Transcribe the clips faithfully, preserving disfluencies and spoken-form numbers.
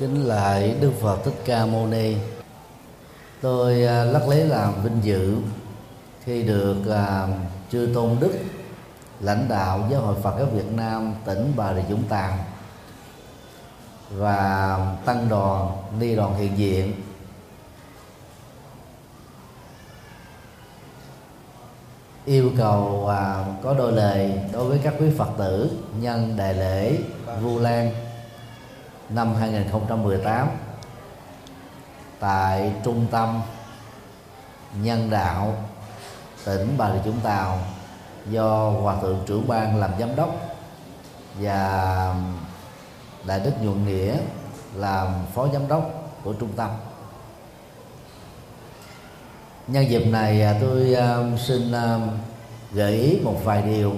Kính lạy Đức Phật Thích Ca Mâu Ni. Tôi lắc lấy làm vinh dự khi được uh, Chư Tôn Đức, lãnh đạo Giáo hội Phật giáo Việt Nam tỉnh Bà Rịa Vũng Tàu và tăng đoàn ni đoàn hiện diện yêu cầu à, có đôi lời đối với các quý Phật tử nhân đại lễ Vu Lan năm hai không một tám tại Trung tâm Nhân đạo tỉnh Bà Rịa Vũng Tàu do Hòa thượng trưởng ban làm giám đốc và Đại đức Nhuận Nghĩa làm phó giám đốc của trung tâm. Nhân dịp này tôi uh, xin uh, gợi ý một vài điều,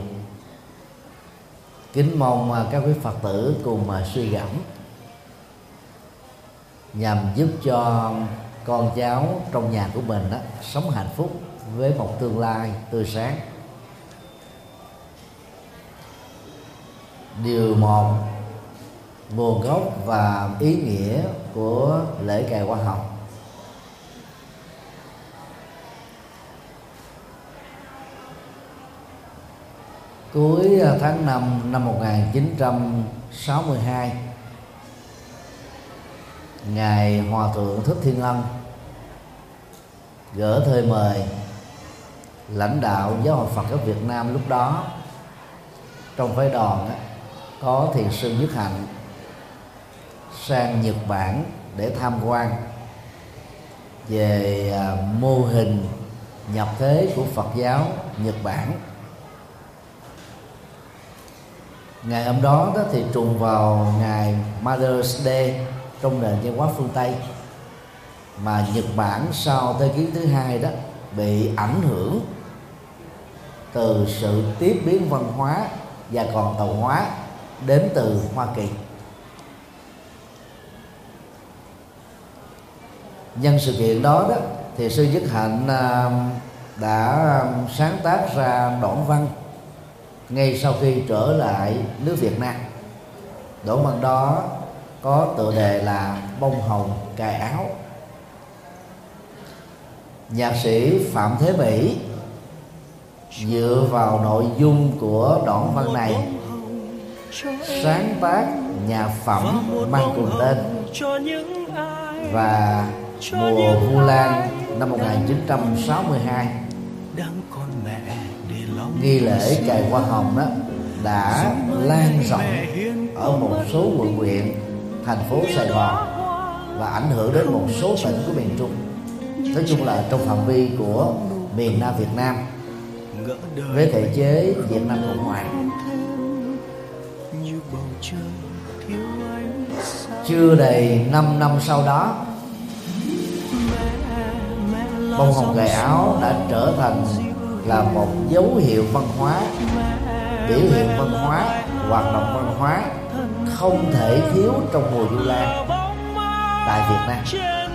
kính mong uh, các quý Phật tử cùng uh, suy gẫm nhằm giúp cho con cháu trong nhà của mình uh, sống hạnh phúc với một tương lai tươi sáng. Điều một, nguồn gốc và ý nghĩa của lễ cày hoa hồng. Cuối tháng năm năm một nghìn chín trăm sáu mươi hai, Ngài Hòa thượng Thích Thiên Ân gửi thư mời lãnh đạo Giáo hội Phật giáo Việt Nam lúc đó. Trong phái đoàn có thiền sư Nhất Hạnh sang Nhật Bản để tham quan về mô hình nhập thế của Phật giáo Nhật Bản. Ngày hôm đó, đó thì trùng vào ngày Mother's Day trong nền văn hóa phương Tây, mà Nhật Bản sau Thế chiến thứ hai đó bị ảnh hưởng từ sự tiếp biến văn hóa và còn tàu hóa đến từ Hoa Kỳ. Nhân sự kiện đó đó thì sư Nhất Hạnh đã sáng tác ra đoạn văn ngay sau khi trở lại nước Việt Nam. Đoạn văn đó có tựa đề là Bông hồng cài áo. Nhạc sĩ Phạm Thế Mỹ dựa vào nội dung của đoạn văn này sáng tác nhạc phẩm mang cùng tên, và mùa Vu Lan năm một nghìn chín trăm sáu mươi hai, nghi lễ cày hoa hồng đó đã lan rộng ở một số quận huyện thành phố Sài Gòn và ảnh hưởng đến một số tỉnh của miền Trung. Nói chung là trong phạm vi của miền Nam Việt Nam với thể chế Việt Nam Cộng Hòa. Chưa đầy năm năm sau đó, bông hồng cài áo đã trở thành là một dấu hiệu văn hóa, biểu hiện văn hóa, hoạt động văn hóa không thể thiếu trong mùa Vu Lan tại Việt Nam.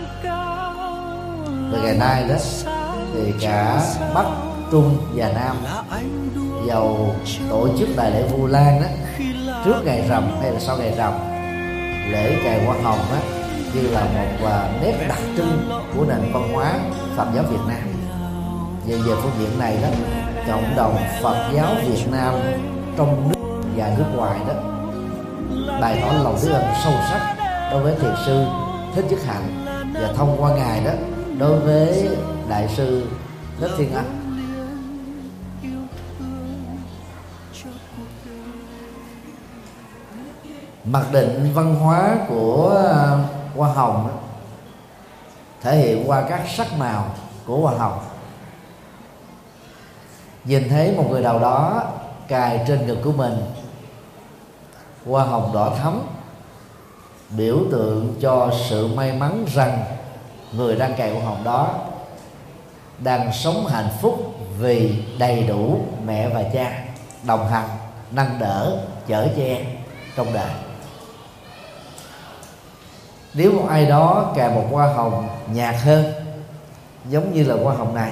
Và ngày nay đó thì cả Bắc, Trung và Nam dầu tổ chức đại lễ Vu Lan đó trước ngày rằm hay là sau ngày rằm, lễ cày hoa hồng đó như là một uh, nét đặc trưng của nền văn hóa Phật giáo Việt Nam. Về về phương diện này đó, cộng đồng Phật giáo Việt Nam trong nước và nước ngoài đó bày tỏ lòng biết ơn sâu sắc đối với thiền sư Thích Nhất Hạnh, và thông qua ngài đó đối với đại sư Thích Thiên Ân. Mặc định văn hóa của hoa hồng thể hiện qua các sắc màu của hoa hồng. Nhìn thấy một người nào đó cài trên ngực của mình hoa hồng đỏ thắm, biểu tượng cho sự may mắn rằng người đang cài hoa hồng đó đang sống hạnh phúc vì đầy đủ mẹ và cha đồng hành, nâng đỡ, chở che trong đời. Nếu một ai đó cài một hoa hồng nhạt hơn, giống như là hoa hồng này,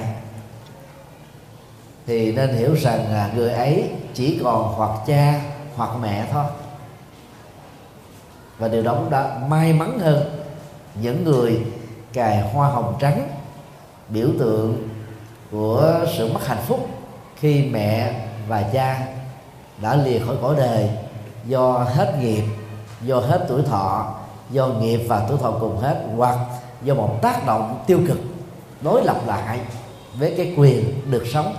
thì nên hiểu rằng người ấy chỉ còn hoặc cha hoặc mẹ thôi. và điều đó cũng đã may mắn hơn những người cài hoa hồng trắng, biểu tượng của sự mất hạnh phúc khi mẹ và cha đã lìa khỏi cõi đời do hết nghiệp, do hết tuổi thọ, do nghiệp và tuổi thọ cùng hết, hoặc do một tác động tiêu cực đối lập lại với cái quyền được sống.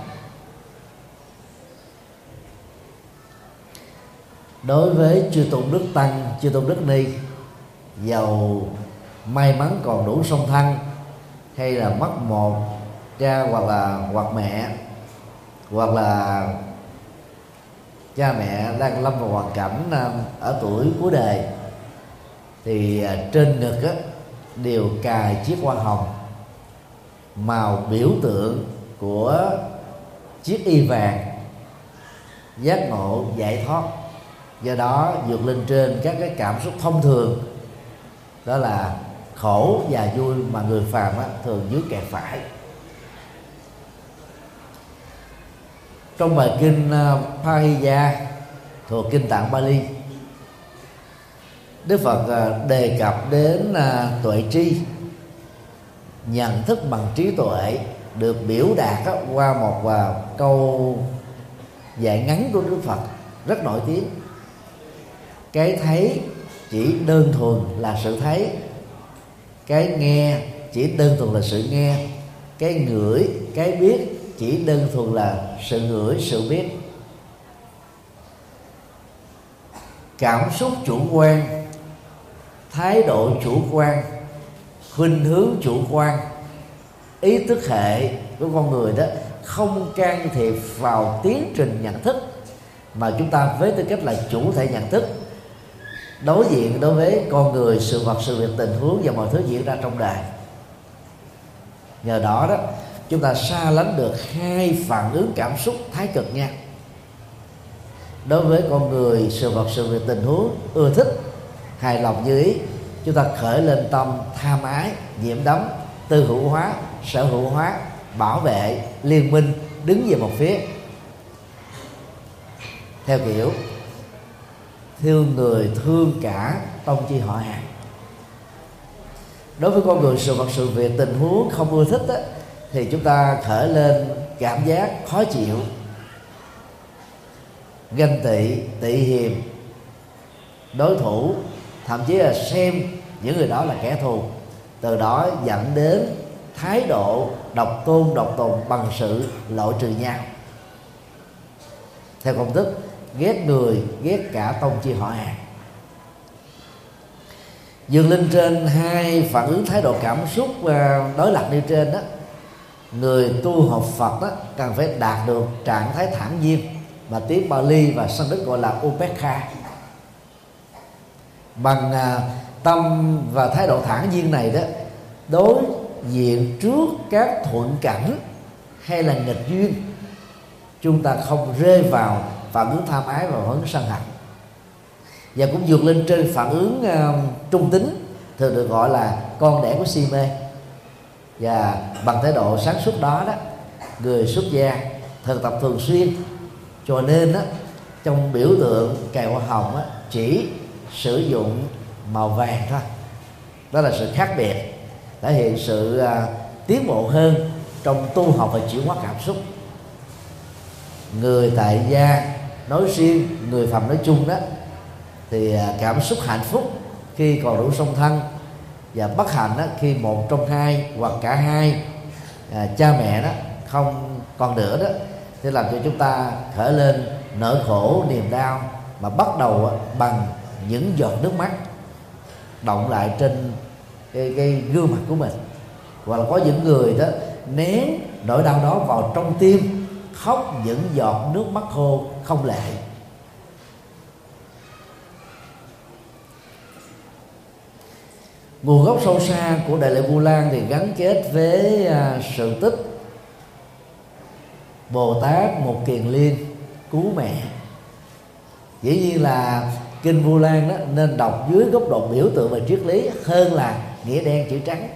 Đối với chư tôn đức tăng, chư tôn đức ni, giàu may mắn còn đủ song thân hay là mất một cha hoặc là hoặc mẹ, hoặc là cha mẹ đang lâm vào hoàn cảnh ở tuổi cuối đời, thì trên ngực á, đều cài chiếc hoa hồng màu biểu tượng của chiếc y vàng giác ngộ giải thoát. Do đó vượt lên trên các cái cảm xúc thông thường, đó là khổ và vui mà người phàm á, thường dưới kẹt phải. Trong bài kinh Pahija thuộc kinh Tạng Bali, Đức Phật đề cập đến tuệ tri, nhận thức bằng trí tuệ, được biểu đạt qua một câu dạy ngắn của Đức Phật rất nổi tiếng. Cái thấy chỉ đơn thuần là sự thấy, cái nghe chỉ đơn thuần là sự nghe, cái ngửi, cái biết chỉ đơn thuần là sự ngửi, sự biết. Cảm xúc chủ quan, thái độ chủ quan, khuynh hướng chủ quan, ý thức hệ của con người đó không can thiệp vào tiến trình nhận thức, mà chúng ta với tư cách là chủ thể nhận thức đối diện đối với con người, sự vật, sự việc, tình huống và mọi thứ diễn ra trong đời. Nhờ đó đó chúng ta xa lánh được hai phản ứng cảm xúc thái cực nha. Đối với con người, sự vật, sự việc, tình huống ưa thích, hài lòng như ý, chúng ta khởi lên tâm tham ái, nhiễm đắm, tư hữu hóa, sở hữu hóa, bảo vệ, liên minh, đứng về một phía, theo kiểu thương người thương cả tông chi họ hàng. Đối với con người, sự vật, sự việc, tình huống không ưa thích đó, thì chúng ta khởi lên cảm giác khó chịu, ganh tị, tị hiềm, đối thủ, thậm chí là xem những người đó là kẻ thù. Từ đó dẫn đến thái độ độc tôn, độc tồn bằng sự loại trừ nhau, theo công thức ghét người, ghét cả tông chi họ hàng. Dừng lên trên hai phản ứng thái độ cảm xúc đối lập như trên đó, người tu học Phật đó cần phải đạt được trạng thái thản nhiên mà tiếng Bali và Sanskrit gọi là Upekkha. Bằng tâm và thái độ thản nhiên này đó, đối diện trước các thuận cảnh hay là nghịch duyên, chúng ta không rơi vào phản ứng tham ái và phản ứng sân hận, và cũng vượt lên trên phản ứng uh, trung tính, thường được gọi là con đẻ của si mê. Và bằng thái độ sáng suốt đó đó, người xuất gia thực tập thường xuyên, cho nên đó, trong biểu tượng cài hoa hồng đó, chỉ sử dụng màu vàng thôi. Đó là sự khác biệt, thể hiện sự uh, tiến bộ hơn trong tu học và chuyển hóa cảm xúc. Người tại gia nói riêng, người phàm nói chung đó, thì cảm xúc hạnh phúc khi còn đủ song thân, và bất hạnh đó khi một trong hai hoặc cả hai à, cha mẹ đó không còn nữa đó, thì làm cho chúng ta khởi lên nỗi khổ niềm đau, mà bắt đầu bằng những giọt nước mắt động lại trên cái, cái gương mặt của mình. Hoặc là có những người đó nén nỗi đau đó vào trong tim, khóc những giọt nước mắt khô không lệ. Nguồn gốc sâu xa của Đại lễ Vu Lan thì gắn kết với uh, sự tích Bồ Tát Một Kiền Liên cứu mẹ. Dĩ nhiên là kinh Vu Lan đó nên đọc dưới góc độ biểu tượng và triết lý hơn là nghĩa đen chữ trắng.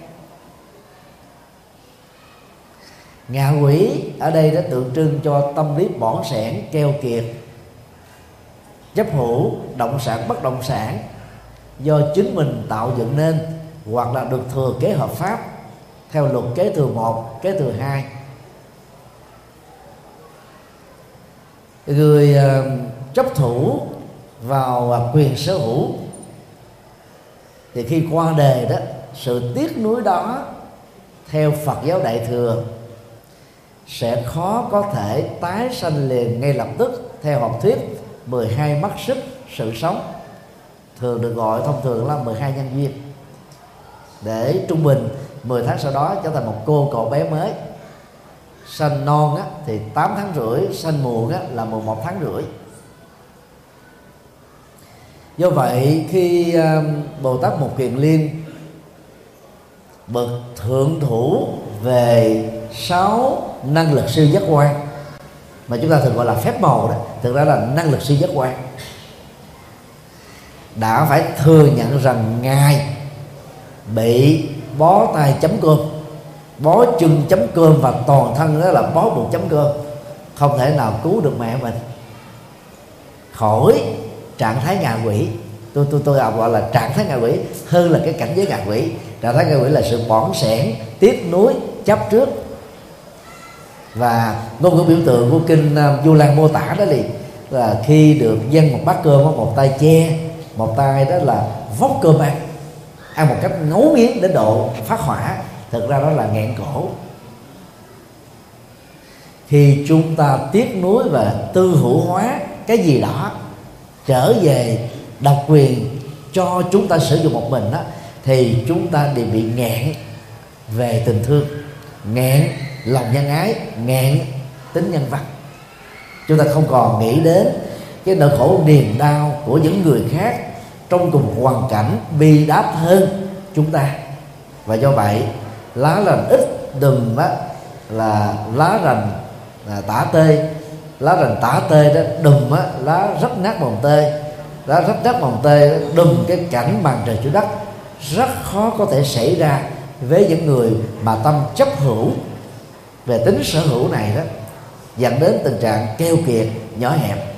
Ngạ quỷ ở đây đã tượng trưng cho tâm lý bỏn sẻn, keo kiệt, chấp hữu động sản, bất động sản, do chính mình tạo dựng nên, hoặc là được thừa kế hợp pháp theo luật kế thừa một, kế thừa hai. Người uh, chấp thủ vào quyền sở hữu thì khi qua đời đó, sự tiếc nuối đó theo Phật giáo Đại thừa sẽ khó có thể tái sanh liền ngay lập tức theo học thuyết mười hai mắt xích sự sống, thường được gọi thông thường là mười hai nhân duyên, để trung bình mười tháng sau đó trở thành một cô cậu bé mới. Sanh non á, thì tám tháng rưỡi, sanh muộn á, là mười một tháng rưỡi. Do vậy khi uh, Bồ Tát Một Kiền Liên bậc thượng thủ về sáu năng lực siêu giác quan mà chúng ta thường gọi là phép màu đó, thực ra là năng lực siêu giác quan, đã phải thừa nhận rằng Ngài bị bó tay chấm cơm, bó chân chấm cơm và toàn thân đó là bó buộc chấm cơm, không thể nào cứu được mẹ mình khỏi trạng thái ngạ quỷ. Tôi tôi tôi gọi là trạng thái ngạ quỷ hơn là cái cảnh giới ngạ quỷ. Trạng thái ngạ quỷ là sự bỏng sẻn, tiếc nuối, chấp trước. Và ngôn ngữ biểu tượng của kinh uh, Du Lan mô tả đó liền là khi được dâng một bát cơm, một tay che, một tay đó là vóc cơm ăn, ăn một cách ngấu nghiến đến độ phát hỏa, thực ra đó là nghẹn cổ. Khi chúng ta tiếc nuối và tư hữu hóa cái gì đó trở về độc quyền cho chúng ta sử dụng một mình đó, thì chúng ta đều bị nghẹn về tình thương, nghẹn lòng nhân ái, nghẹn tính nhân văn. Chúng ta không còn nghĩ đến cái nỗi khổ niềm đau của những người khác trong cùng hoàn cảnh bi đát hơn chúng ta. Và do vậy lá rành ít đùm á, là lá rành là tả tê, lá rành tả tê đó đùm á, lá rách nát mồng tê, lá rách nát mồng tê đùm cái cảnh màn trời chiếu đất, rất khó có thể xảy ra với những người mà tâm chấp hữu về tính sở hữu này đó, dẫn đến tình trạng keo kiệt, nhỏ hẹp.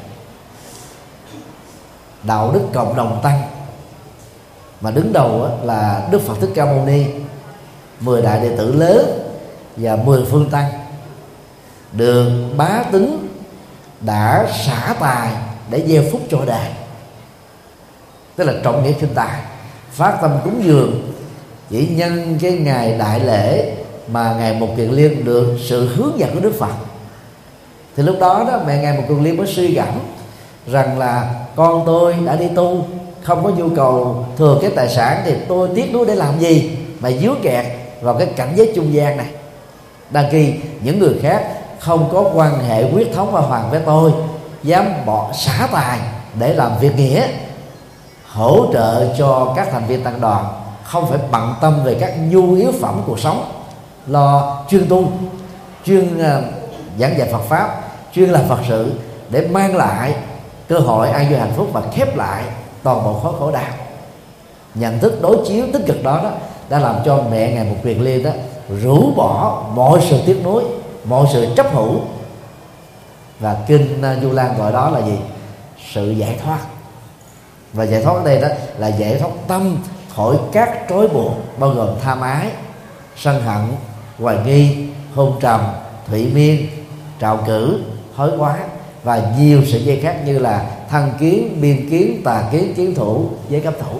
Đạo đức cộng đồng tăng mà đứng đầu là Đức Phật Thích Ca Mâu Ni, mười đại đệ tử lớn và mười phương tăng, được bá tính đã xả tài để gieo phúc cho đời, tức là trọng nghĩa khinh tài, phát tâm cúng dường chỉ nhân cái ngày đại lễ mà Ngài Một Kiền Liên được sự hướng dẫn của Đức Phật. Thì lúc đó đó mẹ Ngài Một Kiền Liên mới suy gẫm rằng là con tôi đã đi tu, không có nhu cầu thừa cái tài sản, thì tôi tiếc nuối để làm gì mà dướng kẹt vào cái cảnh giới trung gian này. Đăng kỳ những người khác không có quan hệ huyết thống và hoàng với tôi, dám bỏ xả tài để làm việc nghĩa, hỗ trợ cho các thành viên tăng đoàn, không phải bận tâm về các nhu yếu phẩm cuộc sống, lo chuyên tu, chuyên uh, giảng dạy Phật pháp, chuyên làm Phật sự để mang lại cơ hội an vui hạnh phúc và khép lại toàn bộ khối khổ đau. Nhận thức đối chiếu tích cực đó, đó đã làm cho mẹ Ngài Một Kiền Liên đó rũ bỏ mọi sự tiếc nuối, mọi sự chấp hữu, và kinh Du Lan gọi đó là gì? Sự giải thoát. Và giải thoát ở đây đó là giải thoát tâm khỏi các trói buộc, bao gồm tham ái, sân hận, hoài nghi, hôn trầm, thụy miên, trạo cử, hối quá và nhiều sự dây khác như là thân kiến, biên kiến, tà kiến, kiến thủ, giới cấp thủ.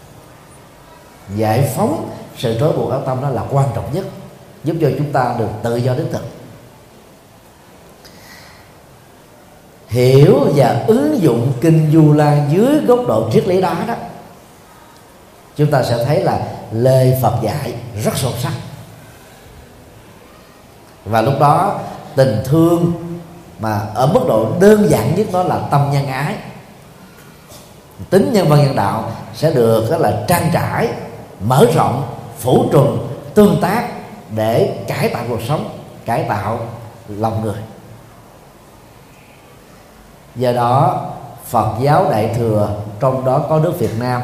Giải phóng sự trói buộc áo tâm đó là quan trọng nhất, giúp cho chúng ta được tự do đích thực. Hiểu và ứng dụng kinh Du Lan dưới góc độ triết lý đó đó, chúng ta sẽ thấy là lời Phật dạy rất sâu sắc. Và lúc đó tình thương mà ở mức độ đơn giản nhất đó là tâm nhân ái, tính nhân văn nhân đạo sẽ được đó là trang trải, mở rộng, phủ trùm, tương tác để cải tạo cuộc sống, cải tạo lòng người. Do đó Phật giáo Đại thừa, trong đó có nước Việt Nam,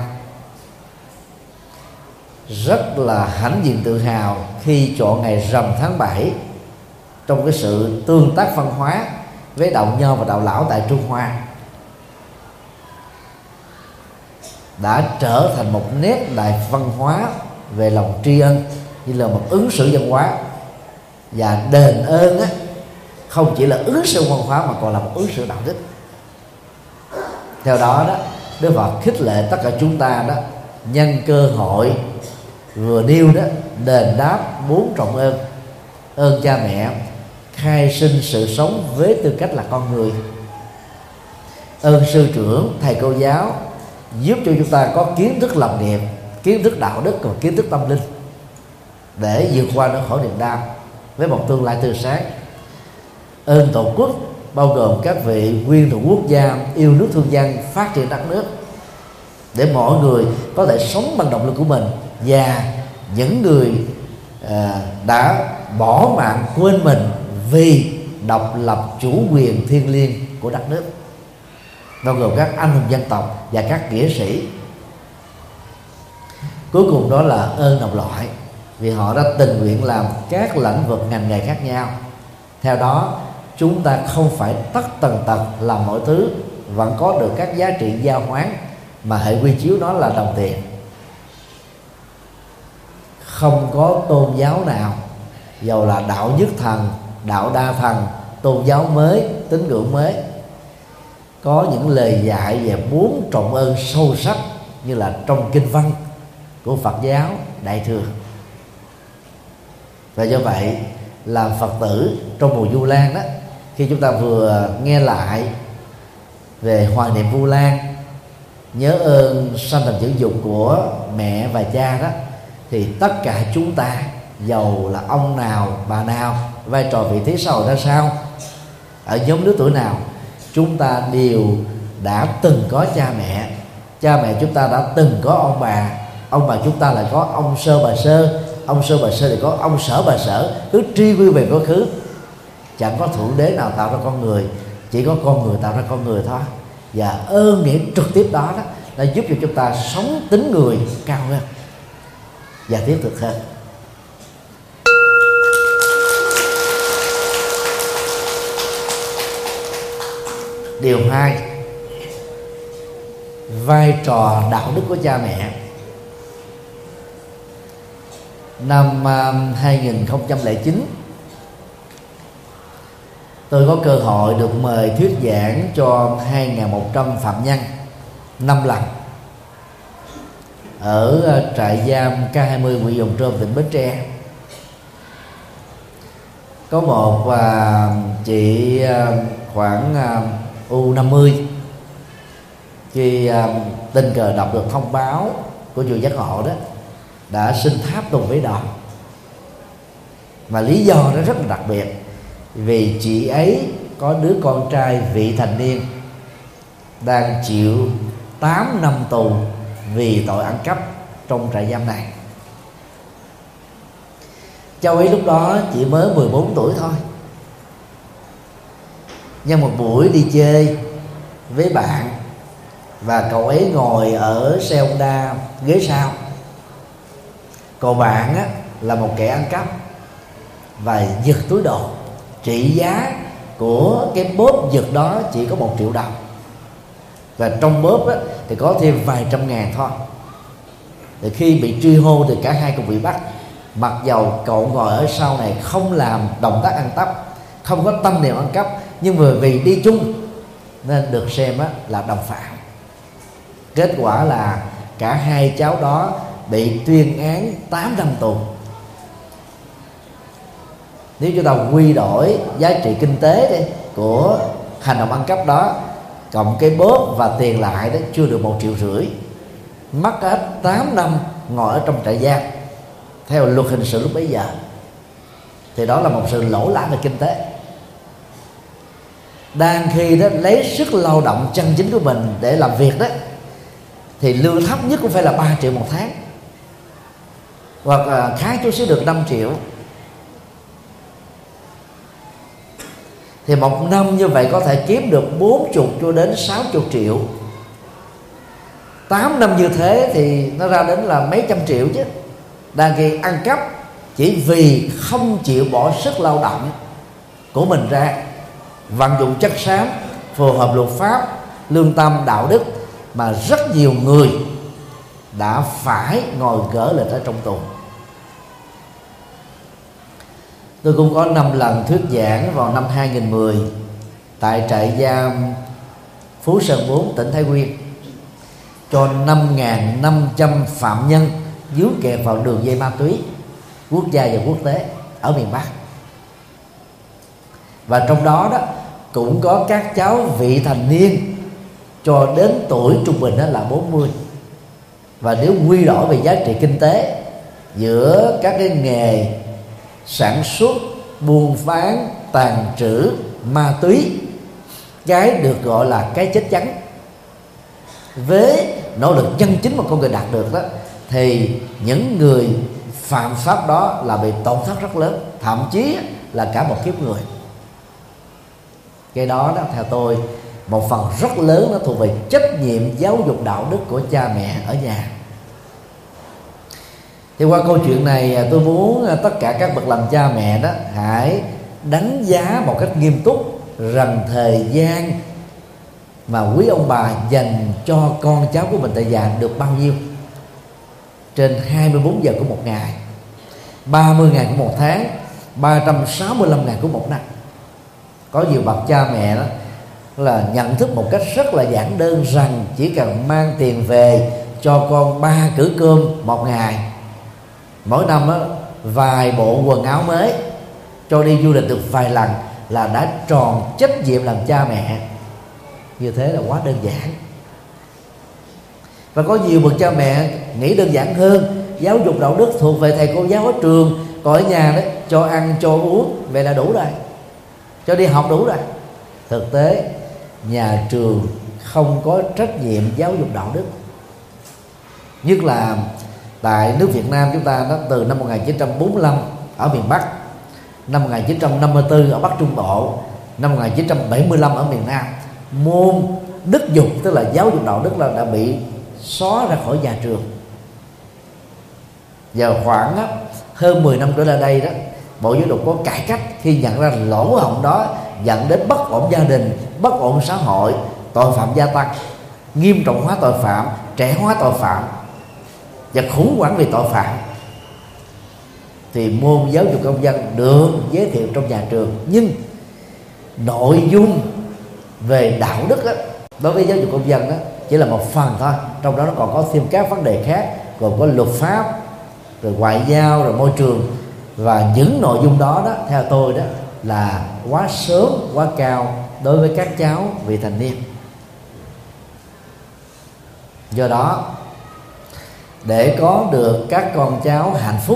rất là hãnh diện tự hào khi chọn ngày rằm tháng bảy trong cái sự tương tác văn hóa với đạo Nho và đạo Lão tại Trung Hoa, đã trở thành một nét đại văn hóa về lòng tri ân, như là một ứng xử văn hóa. Và đền ơn á, không chỉ là ứng xử văn hóa mà còn là một ứng xử đạo đức. Theo đó đó, Đức Phật khích lệ tất cả chúng ta đó nhân cơ hội vừa nêu đó đền đáp bốn trọng ơn: ơn cha mẹ, khai sinh sự sống với tư cách là con người; ơn sư trưởng, thầy cô giáo, giúp cho chúng ta có kiến thức lập nghiệp, kiến thức đạo đức và kiến thức tâm linh để vượt qua nỗi khổ niềm đau với một tương lai tươi sáng; ơn tổ quốc, bao gồm các vị nguyên thủ quốc gia yêu nước thương dân, phát triển đất nước, để mọi người có thể sống bằng động lực của mình, và những người à, đã bỏ mạng quên mình vì độc lập chủ quyền thiêng liêng của đất nước, bao gồm các anh hùng dân tộc và các nghĩa sĩ. Cuối cùng đó là ơn đồng loại, vì họ đã tình nguyện làm các lĩnh vực ngành nghề khác nhau. Theo đó, chúng ta không phải tất tần tật làm mọi thứ, vẫn có được các giá trị giao hoán mà hệ quy chiếu đó là đồng tiền. Không có tôn giáo nào, dầu là đạo nhất thần, đạo đa thần, tôn giáo mới, tín ngưỡng mới, có những lời dạy về bốn trọng ơn sâu sắc như là trong kinh văn của Phật giáo Đại Thừa. Và do vậy, làm Phật tử trong mùa Vu Lan đó, khi chúng ta vừa nghe lại về hoài niệm Vu Lan, nhớ ơn sanh thành dưỡng dục của mẹ và cha đó, thì tất cả chúng ta, dầu là ông nào, bà nào, vai trò vị trí xã hội ra sao, ở nhóm lứa tuổi nào, chúng ta đều đã từng có cha mẹ. Cha mẹ chúng ta đã từng có ông bà, ông bà chúng ta lại có ông sơ bà sơ, ông sơ bà sơ thì có ông sở bà sở. Cứ truy quy về quá khứ, chẳng có thượng đế nào tạo ra con người, chỉ có con người tạo ra con người thôi. Và ơn nghĩa trực tiếp đó đó đã giúp cho chúng ta sống tính người cao hơn và thiết thực hơn. Điều hai, vai trò đạo đức của cha mẹ. Năm hai nghìn không trăm lẻ chín, tôi có cơ hội được mời thuyết giảng cho hai nghìn một trăm phạm nhân năm lần ở trại giam K hai mươi Nguyễn Giồng Trôm, tỉnh Bến Tre. Có một à, chị à, khoảng à, U năm mươi, khi à, tình cờ đọc được thông báo của chùa Giác Ngộ đó, đã xin tháp tùng với đoàn. Mà lý do nó rất là đặc biệt, vì chị ấy có đứa con trai vị thành niên đang chịu tám năm tù vì tội ăn cắp trong trại giam này. Cháu ấy lúc đó chỉ mới mười bốn tuổi thôi. Nhân một buổi đi chơi với bạn, và cậu ấy ngồi ở xe Honda ghế sau. Còn bạn á, là một kẻ ăn cắp và giật túi đồ. Trị giá của cái bóp giật đó chỉ có một triệu đồng, và trong bóp á, thì có thêm vài trăm ngàn thôi. Thì khi bị truy hô thì cả hai cùng bị bắt. Mặc dầu cậu ngồi ở sau này không làm động tác ăn cắp, không có tâm niệm ăn cắp, nhưng mà vì đi chung nên được xem á, là đồng phạm. Kết quả là cả hai cháu đó bị tuyên án tám năm tù. Nếu chúng ta quy đổi giá trị kinh tế đi, của hành động ăn cắp đó, cộng cái bóp và tiền lại đó, chưa được một triệu rưỡi, mất hết tám năm ngồi ở trong trại giam theo luật hình sự lúc bấy giờ. Thì đó là một sự lỗ lã về kinh tế. Đang khi đó lấy sức lao động chân chính của mình để làm việc đó, thì lương thấp nhất cũng phải là ba triệu một tháng, hoặc là khá chút xíu được năm triệu. Thì một năm như vậy có thể kiếm được bốn mươi cho đến sáu mươi triệu. Tám năm như thế thì nó ra đến là mấy trăm triệu chứ. Đang khi ăn cắp chỉ vì không chịu bỏ sức lao động của mình ra, vận dụng chất xám phù hợp luật pháp, lương tâm, đạo đức, mà rất nhiều người đã phải ngồi gỡ lịch ở trong tù. Tôi cũng có năm lần thuyết giảng vào năm hai nghìn mười tại trại giam Phú Sơn bốn, tỉnh Thái Nguyên, cho năm nghìn năm trăm phạm nhân dướng kẹt vào đường dây ma túy quốc gia và quốc tế ở miền Bắc. Và trong đó đó cũng có các cháu vị thành niên cho đến tuổi trung bình đó là bốn mươi. Và nếu quy đổi về giá trị kinh tế giữa các cái nghề sản xuất, buôn bán, tàn trữ ma túy, cái được gọi là cái chết chắn, với nỗ lực chân chính mà con người đạt được đó, thì những người phạm pháp đó là bị tổn thất rất lớn, thậm chí là cả một kiếp người. Cái đó đó theo tôi, một phần rất lớn nó thuộc về trách nhiệm giáo dục đạo đức của cha mẹ ở nhà. Thì qua câu chuyện này tôi muốn tất cả các bậc làm cha mẹ đó hãy đánh giá một cách nghiêm túc rằng thời gian mà quý ông bà dành cho con cháu của mình tại nhà được bao nhiêu. Trên hai mươi bốn giờ của một ngày, ba mươi ngày của một tháng, ba trăm sáu mươi lăm ngày của một năm. Có nhiều bậc cha mẹ đó là nhận thức một cách rất là giản đơn rằng chỉ cần mang tiền về cho con ba cữ cơm một ngày, mỗi năm đó, vài bộ quần áo mới, cho đi du lịch được vài lần là đã tròn trách nhiệm làm cha mẹ. Như thế là quá đơn giản. Và có nhiều bậc cha mẹ nghĩ đơn giản hơn, giáo dục đạo đức thuộc về thầy cô giáo ở trường, còn ở nhà đấy cho ăn cho uống vậy là đủ rồi, cho đi học đủ rồi. Thực tế nhà trường không có trách nhiệm giáo dục đạo đức. Nhất là tại nước Việt Nam chúng ta đó, từ năm một nghìn chín trăm bốn mươi lăm ở miền Bắc, năm một nghìn chín trăm năm mươi tư ở Bắc Trung Bộ, năm một nghìn chín trăm bảy mươi lăm ở miền Nam, môn đức dục tức là giáo dục đạo đức là đã bị xóa ra khỏi nhà trường. Giờ khoảng đó, hơn mười năm trở lại đây đó, Bộ Giáo dục có cải cách khi nhận ra lỗ hổng đó dẫn đến bất ổn gia đình, bất ổn xã hội, tội phạm gia tăng, nghiêm trọng hóa tội phạm, trẻ hóa tội phạm và khủng hoảng về tội phạm. Thì môn giáo dục công dân được giới thiệu trong nhà trường, nhưng nội dung về đạo đức đó, đối với giáo dục công dân đó chỉ là một phần thôi. Trong đó nó còn có thêm các vấn đề khác, gồm có luật pháp, rồi ngoại giao, rồi môi trường. Và những nội dung đó đó theo tôi đó là quá sớm, quá cao đối với các cháu vị thành niên. Do đó, để có được các con cháu hạnh phúc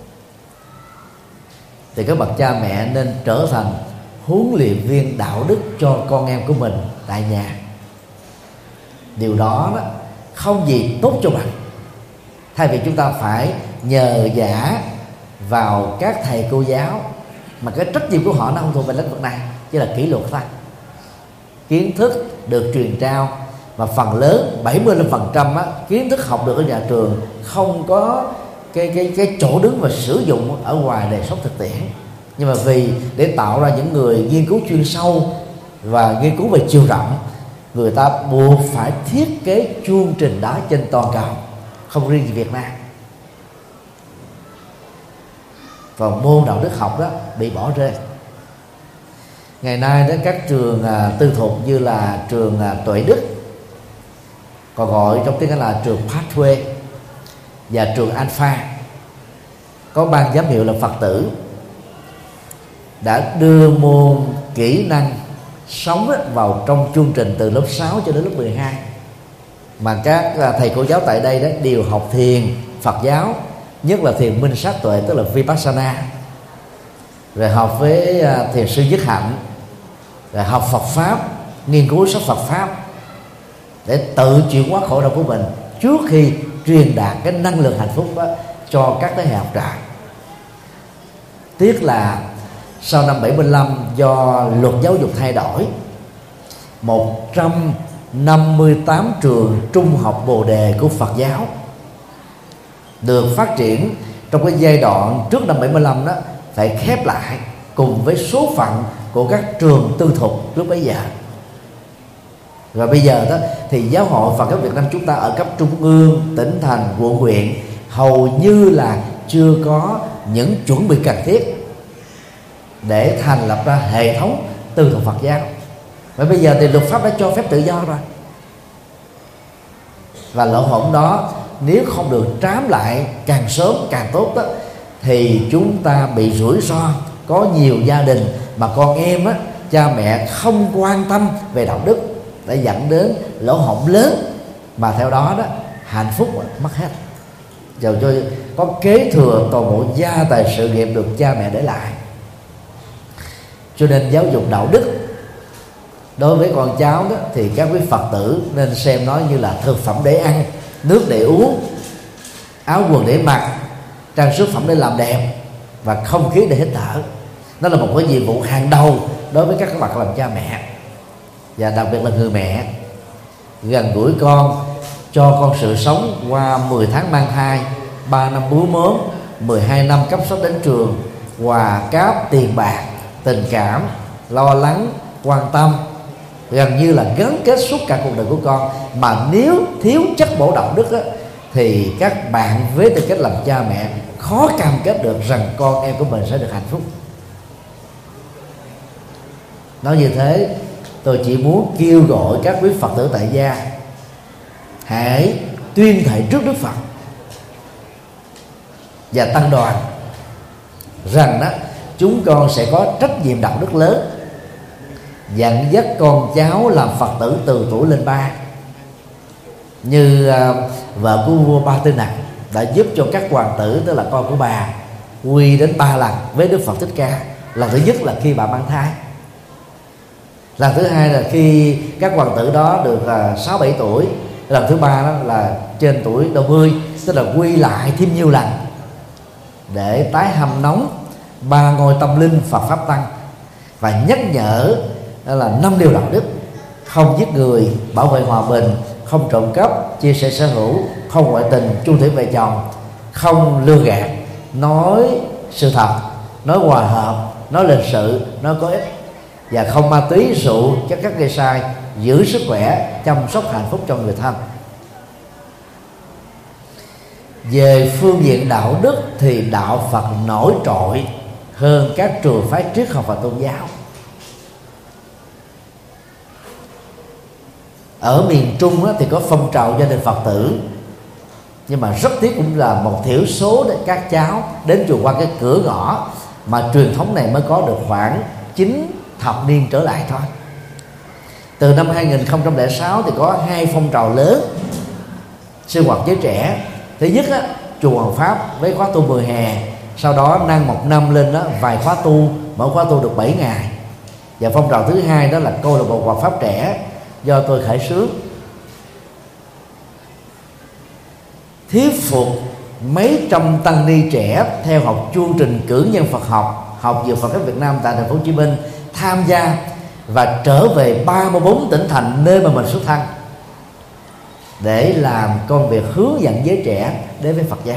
thì các bậc cha mẹ nên trở thành huấn luyện viên đạo đức cho con em của mình tại nhà. Điều đó, đó không gì tốt cho bằng thay vì chúng ta phải nhờ vả vào các thầy cô giáo, mà cái trách nhiệm của họ nó không thuộc về lĩnh vực này, chỉ là kỷ luật thôi. Kiến thức được truyền trao, và phần lớn bảy mươi lăm phần trăm á, kiến thức học được ở nhà trường không có cái cái cái chỗ đứng và sử dụng ở ngoài đời sống thực tiễn. Nhưng mà vì để tạo ra những người nghiên cứu chuyên sâu và nghiên cứu về chiều rộng, người ta buộc phải thiết kế chương trình đó trên toàn cầu, không riêng gì Việt Nam. Và môn đạo đức học đó bị bỏ rơi. Ngày nay đó các trường à, tư thục như là trường à, Tuệ Đức, còn gọi trong tiếng Anh là trường Pathway, và trường Alpha, có ban giám hiệu là Phật tử, đã đưa môn kỹ năng sống vào trong chương trình từ lớp sáu cho đến lớp mười hai. Mà các thầy cô giáo tại đây đó đều học thiền Phật giáo, nhất là thiền minh sát tuệ tức là Vipassana, rồi học với thiền sư Nhất Hạnh, rồi học Phật pháp, nghiên cứu sách Phật pháp để tự chuyển hóa khổ đau của mình trước khi truyền đạt cái năng lượng hạnh phúc đó cho các thế hệ học trò. Tiếc là sau năm bảy mươi lăm, do luật giáo dục thay đổi, một trăm năm mươi tám trường trung học Bồ Đề của Phật giáo được phát triển trong cái giai đoạn trước năm bảy mươi lăm đó phải khép lại cùng với số phận của các trường tư thục lúc bấy giờ. Và bây giờ đó thì giáo hội Phật giáo Việt Nam chúng ta ở cấp trung ương, tỉnh thành, quận huyện hầu như là chưa có những chuẩn bị cần thiết để thành lập ra hệ thống tư thục Phật giáo. Và bây giờ thì luật pháp đã cho phép tự do rồi, và lỗ hổng đó nếu không được trám lại càng sớm càng tốt đó, thì chúng ta bị rủi ro. Có nhiều gia đình mà con em á, cha mẹ không quan tâm về đạo đức để dẫn đến lỗ hổng lớn, mà theo đó đó hạnh phúc mất hết, rồi cho có kế thừa toàn bộ gia tài sự nghiệp được cha mẹ để lại. Cho nên giáo dục đạo đức đối với con cháu đó, thì các quý Phật tử nên xem nó như là thực phẩm để ăn, nước để uống, áo quần để mặc, trang sức phẩm để làm đẹp và không khí để hít thở. Nó là một cái nhiệm vụ hàng đầu đối với các bậc làm cha mẹ, và đặc biệt là người mẹ. Gần gũi con, cho con sự sống qua mười tháng mang thai, ba năm bú mớm, mười hai năm cấp sách đến trường, quà cáp, tiền bạc, tình cảm, lo lắng, quan tâm, gần như là gắn kết suốt cả cuộc đời của con. Mà nếu thiếu chất bổ đạo đức á, thì các bạn với tư cách làm cha mẹ khó cam kết được rằng con em của mình sẽ được hạnh phúc. Nói như thế, tôi chỉ muốn kêu gọi các quý Phật tử tại gia hãy tuyên thệ trước Đức Phật và tăng đoàn rằng đó chúng con sẽ có trách nhiệm đạo đức lớn, dẫn dắt con cháu làm Phật tử từ tuổi lên ba, như uh, vợ của vua Ba Tư Nặc đã giúp cho các hoàng tử, tức là con của bà, quy đến ba lần với Đức Phật Thích Ca. Lần thứ nhất là khi bà mang thai, lần thứ hai là khi các hoàng tử đó được sáu uh, bảy tuổi, lần thứ ba đó là trên tuổi đầu mươi, tức là quy lại thêm nhiều lần để tái hâm nóng ba ngôi tâm linh Phật Pháp Tăng, và nhắc nhở đó là năm điều đạo đức: không giết người, bảo vệ hòa bình, không trộm cắp, chia sẻ sở hữu, không ngoại tình, chung thủy về chồng, không lừa gạt, nói sự thật, nói hòa hợp, nói lịch sự, nói có ích, và không ma túy, rượu, chất cắt gây sai, giữ sức khỏe, chăm sóc hạnh phúc cho người thân. Về phương diện đạo đức thì đạo Phật nổi trội hơn các trường phái triết học và tôn giáo. Ở miền Trung thì có phong trào gia đình Phật tử, nhưng mà rất tiếc cũng là một thiểu số để các cháu đến chùa qua cái cửa ngõ, mà truyền thống này mới có được khoảng chín thập niên trở lại thôi. Từ năm hai nghìn không trăm lẻ sáu thì có hai phong trào lớn sinh hoạt giới trẻ. Thứ nhất á, chùa Hoàng Pháp với khóa tu mùa hè, sau đó nâng một năm lên đó vài khóa tu, mỗi khóa tu được bảy ngày. Và phong trào thứ hai đó là câu lạc bộ Hoàng Pháp trẻ do tôi khởi xướng, thuyết phục mấy trăm tăng ni trẻ theo học chương trình cử nhân Phật học, học viện Phật giáo Việt Nam tại thành phố Hồ Chí Minh tham gia và trở về ba mươi bốn tỉnh thành nơi mà mình xuất thân để làm công việc hướng dẫn giới trẻ đến với Phật giáo.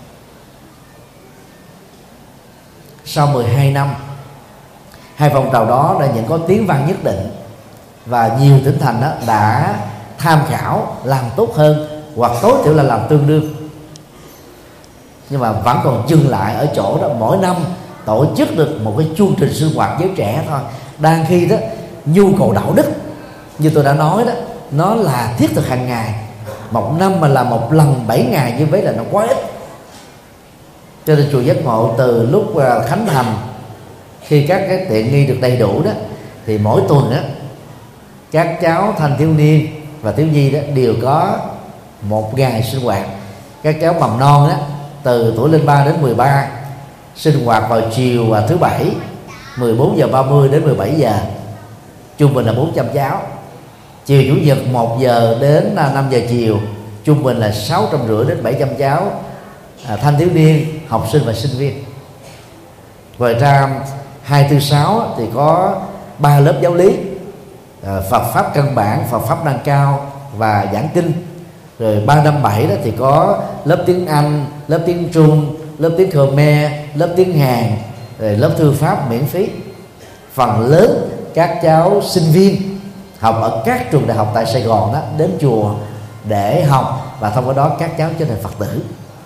Sau mười hai năm, hai phong trào đó đã nhận có tiếng vang nhất định, và nhiều tỉnh thành đó đã tham khảo làm tốt hơn, hoặc tối thiểu là làm tương đương. Nhưng mà vẫn còn dừng lại ở chỗ đó mỗi năm tổ chức được một cái chương trình sinh hoạt giới trẻ thôi. Đang khi đó nhu cầu đạo đức như tôi đã nói đó, nó là thiết thực hàng ngày. Một năm mà làm một lần bảy ngày như vậy là nó quá ít. Cho nên chùa Giác Ngộ từ lúc khánh thành, khi các cái tiện nghi được đầy đủ đó, thì mỗi tuần đó các cháu thanh thiếu niên và thiếu nhi đó đều có một ngày sinh hoạt. Các cháu mầm non đó từ tuổi lên ba đến mười ba sinh hoạt vào chiều và thứ bảy mười bốn giờ ba mươi đến mười bảy giờ, trung bình là bốn trăm cháu. Chiều chủ nhật một giờ đến năm giờ chiều, trung bình là sáu trăm rưỡi đến bảy trăm cháu à, thanh thiếu niên, học sinh và sinh viên. Ngoài ra hai tư sáu thì có ba lớp giáo lý: à, Phật pháp căn bản, Phật pháp nâng cao và giảng kinh. Rồi ba năm bảy đó thì có lớp tiếng Anh, lớp tiếng Trung, lớp tiếng Khmer, lớp tiếng Hàn, rồi lớp thư pháp miễn phí. Phần lớn các cháu sinh viên học ở các trường đại học tại Sài Gòn đó, đến chùa để học, và thông qua đó các cháu trở thành Phật tử.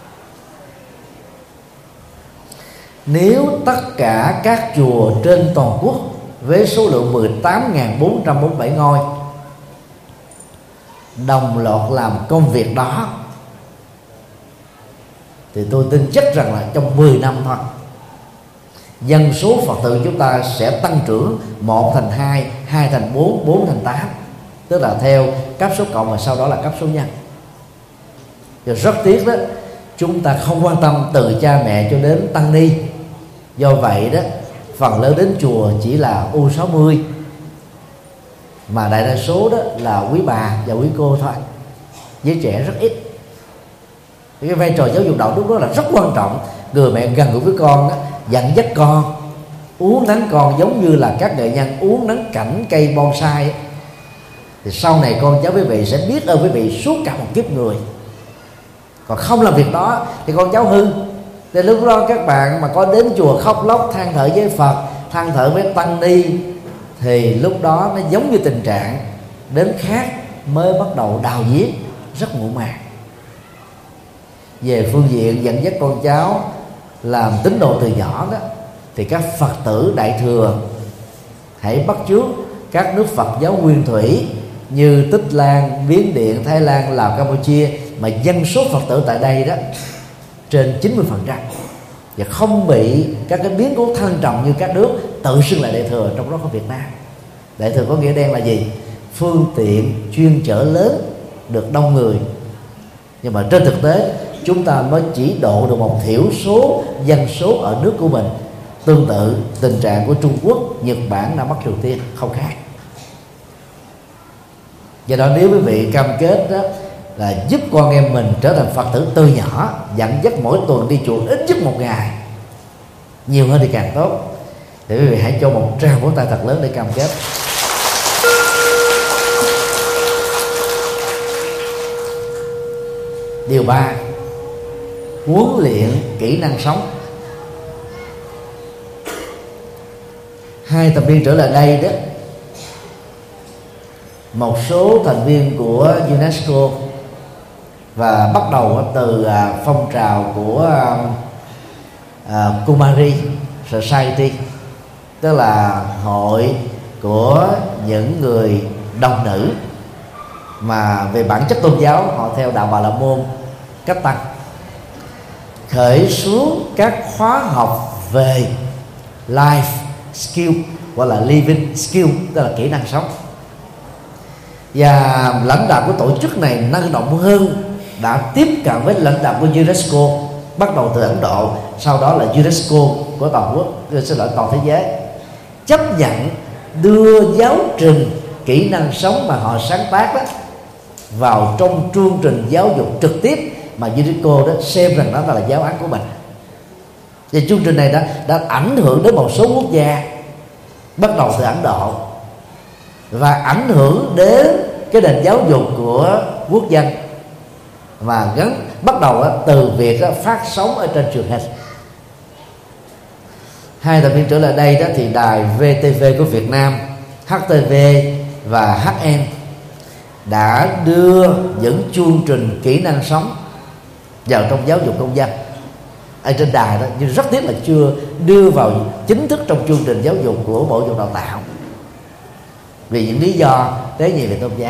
Nếu tất cả các chùa trên toàn quốc với số lượng mười tám nghìn bốn trăm bốn mươi bảy ngôi đồng loạt làm công việc đó, thì tôi tin chắc rằng là trong mười năm thôi, dân số Phật tử chúng ta sẽ tăng trưởng một thành hai, hai thành bốn, bốn thành tám, tức là theo cấp số cộng và sau đó là cấp số nhân. Và rất tiếc đó, chúng ta không quan tâm từ cha mẹ cho đến tăng ni. Do vậy đó, phần lớn đến chùa chỉ là U sáu mươi, mà đại đa số đó là quý bà và quý cô thôi, với trẻ rất ít. Cái vai trò giáo dục đạo đức đó là rất quan trọng. Người mẹ gần gũi với con đó, dẫn dắt con, uống nắng con giống như là các nghệ nhân uống nắng cảnh cây bonsai ấy. Thì sau này con cháu quý vị sẽ biết ơn quý vị suốt cả một kiếp người. Còn không làm việc đó thì con cháu hư. Thì lúc đó các bạn mà có đến chùa khóc lóc than thở với Phật, than thở với tăng ni, thì lúc đó nó giống như tình trạng đến khác mới bắt đầu đào giếng, rất muộn màng. Về phương diện dẫn dắt con cháu làm tín đồ từ nhỏ đó, thì các Phật tử Đại thừa hãy bắt chước các nước Phật giáo nguyên thủy như Tích Lan, Miến Điện, Thái Lan, Lào, Campuchia, mà dân số Phật tử tại đây đó trên chín mươi phần trăm, và không bị các cái biến cố thăng trầm như các nước tự xưng là Đại thừa, trong đó có Việt Nam. Đại thừa có nghĩa đen là gì? Phương tiện chuyên chở lớn, được đông người. Nhưng mà trên thực tế chúng ta mới chỉ độ được một thiểu số dân số ở nước của mình. Tương tự tình trạng của Trung Quốc, Nhật Bản, Nam Bắc Triều Tiên không khác. Do đó nếu quý vị cam kết đó là giúp con em mình trở thành Phật tử từ nhỏ, dẫn dắt mỗi tuần đi chùa ít nhất một ngày, nhiều hơn thì càng tốt, thì quý vị hãy cho một tràng vỗ tay thật lớn để cam kết. Điều ba, huấn luyện kỹ năng sống. Hai thập niên trở lại đây đó, một số thành viên của UNESCO và bắt đầu từ phong trào của uh, Kumari Society, tức là hội của những người đồng nữ mà về bản chất tôn giáo họ theo đạo Bà La Môn Cách Tăng, khởi xuống các khóa học về life skill gọi là living skill, tức là kỹ năng sống. Và lãnh đạo của tổ chức này năng động hơn, đã tiếp cận với lãnh đạo của UNESCO, bắt đầu từ Ấn Độ, sau đó là UNESCO của toàn quốc, xin lỗi toàn thế giới, chấp nhận đưa giáo trình kỹ năng sống mà họ sáng tác đó vào trong chương trình giáo dục trực tiếp mà UNESCO đó xem rằng đó là giáo án của mình. Và chương trình này đã, đã ảnh hưởng đến một số quốc gia, bắt đầu từ Ấn Độ, và ảnh hưởng đến cái nền giáo dục của quốc dân, và gắn bắt đầu từ việc phát sóng ở trên truyền hình. Hai thập niên trở lại đây đó thì đài vê tê vê của Việt Nam, hát tê vê và hát em đã đưa những chương trình kỹ năng sống vào trong giáo dục công dân ở trên đài đó, nhưng rất tiếc là chưa đưa vào chính thức trong chương trình giáo dục của Bộ Giáo dục Đào tạo, vì những lý do tế nhị về tôn giáo.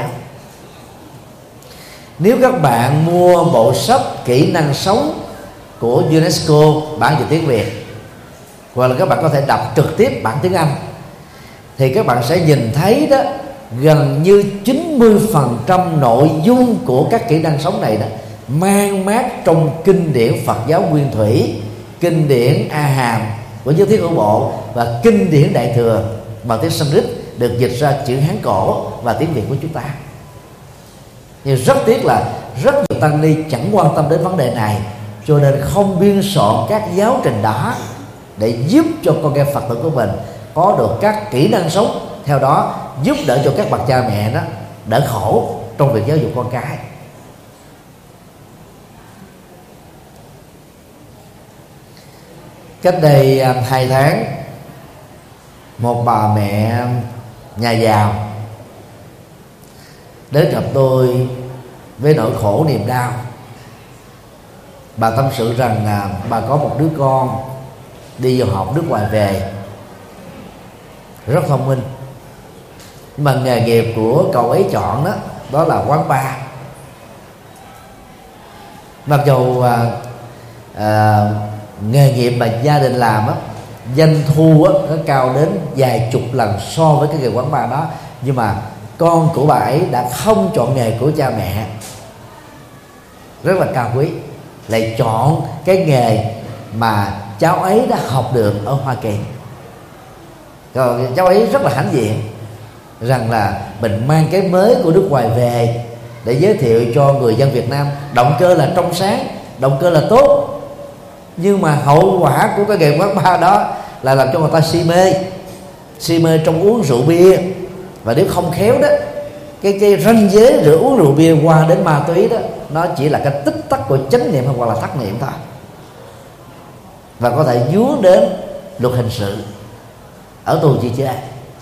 Nếu các bạn mua bộ sách kỹ năng sống của UNESCO bản dịch tiếng Việt, hoặc là các bạn có thể đọc trực tiếp bản tiếng Anh, thì các bạn sẽ nhìn thấy đó, gần như chín mươi phần trăm nội dung của các kỹ năng sống này đó mang mát trong kinh điển Phật giáo Nguyên Thủy, kinh điển A Hàm của Giới Thiết Hữu Bộ và kinh điển Đại Thừa bằng tiếng Sanskrit được dịch ra chữ Hán cổ và tiếng Việt của chúng ta. Nhưng rất tiếc là rất nhiều tăng ni chẳng quan tâm đến vấn đề này, cho nên không biên soạn các giáo trình đó để giúp cho con em Phật tử của mình có được các kỹ năng sống, theo đó giúp đỡ cho các bậc cha mẹ đó đỡ khổ trong việc giáo dục con cái. Cách đây hai tháng, một bà mẹ nhà giàu đến gặp tôi với nỗi khổ niềm đau. Bà tâm sự rằng là bà có một đứa con đi vào học nước ngoài về, rất thông minh, nhưng mà nghề nghiệp của cậu ấy chọn đó đó là quán bar. Mặc dù à, à, nghề nghiệp mà gia đình làm á, doanh thu á, nó cao đến vài chục lần so với cái nghề quán bar đó, nhưng mà con của bà ấy đã không chọn nghề của cha mẹ rất là cao quý, lại chọn cái nghề mà cháu ấy đã học được ở Hoa Kỳ. Rồi cháu ấy rất là hãnh diện rằng là mình mang cái mới của nước ngoài về để giới thiệu cho người dân Việt Nam. Động cơ là trong sáng, động cơ là tốt, nhưng mà hậu quả của cái nghề quán bar đó là làm cho người ta si mê, si mê trong uống rượu bia. Và nếu không khéo đó, cái cái ranh giới giữa uống rượu bia qua đến ma túy đó, nó chỉ là cái tích tắc của chánh niệm hoặc là thất niệm thôi, và có thể vướng đến luật hình sự, ở tù chi chơi.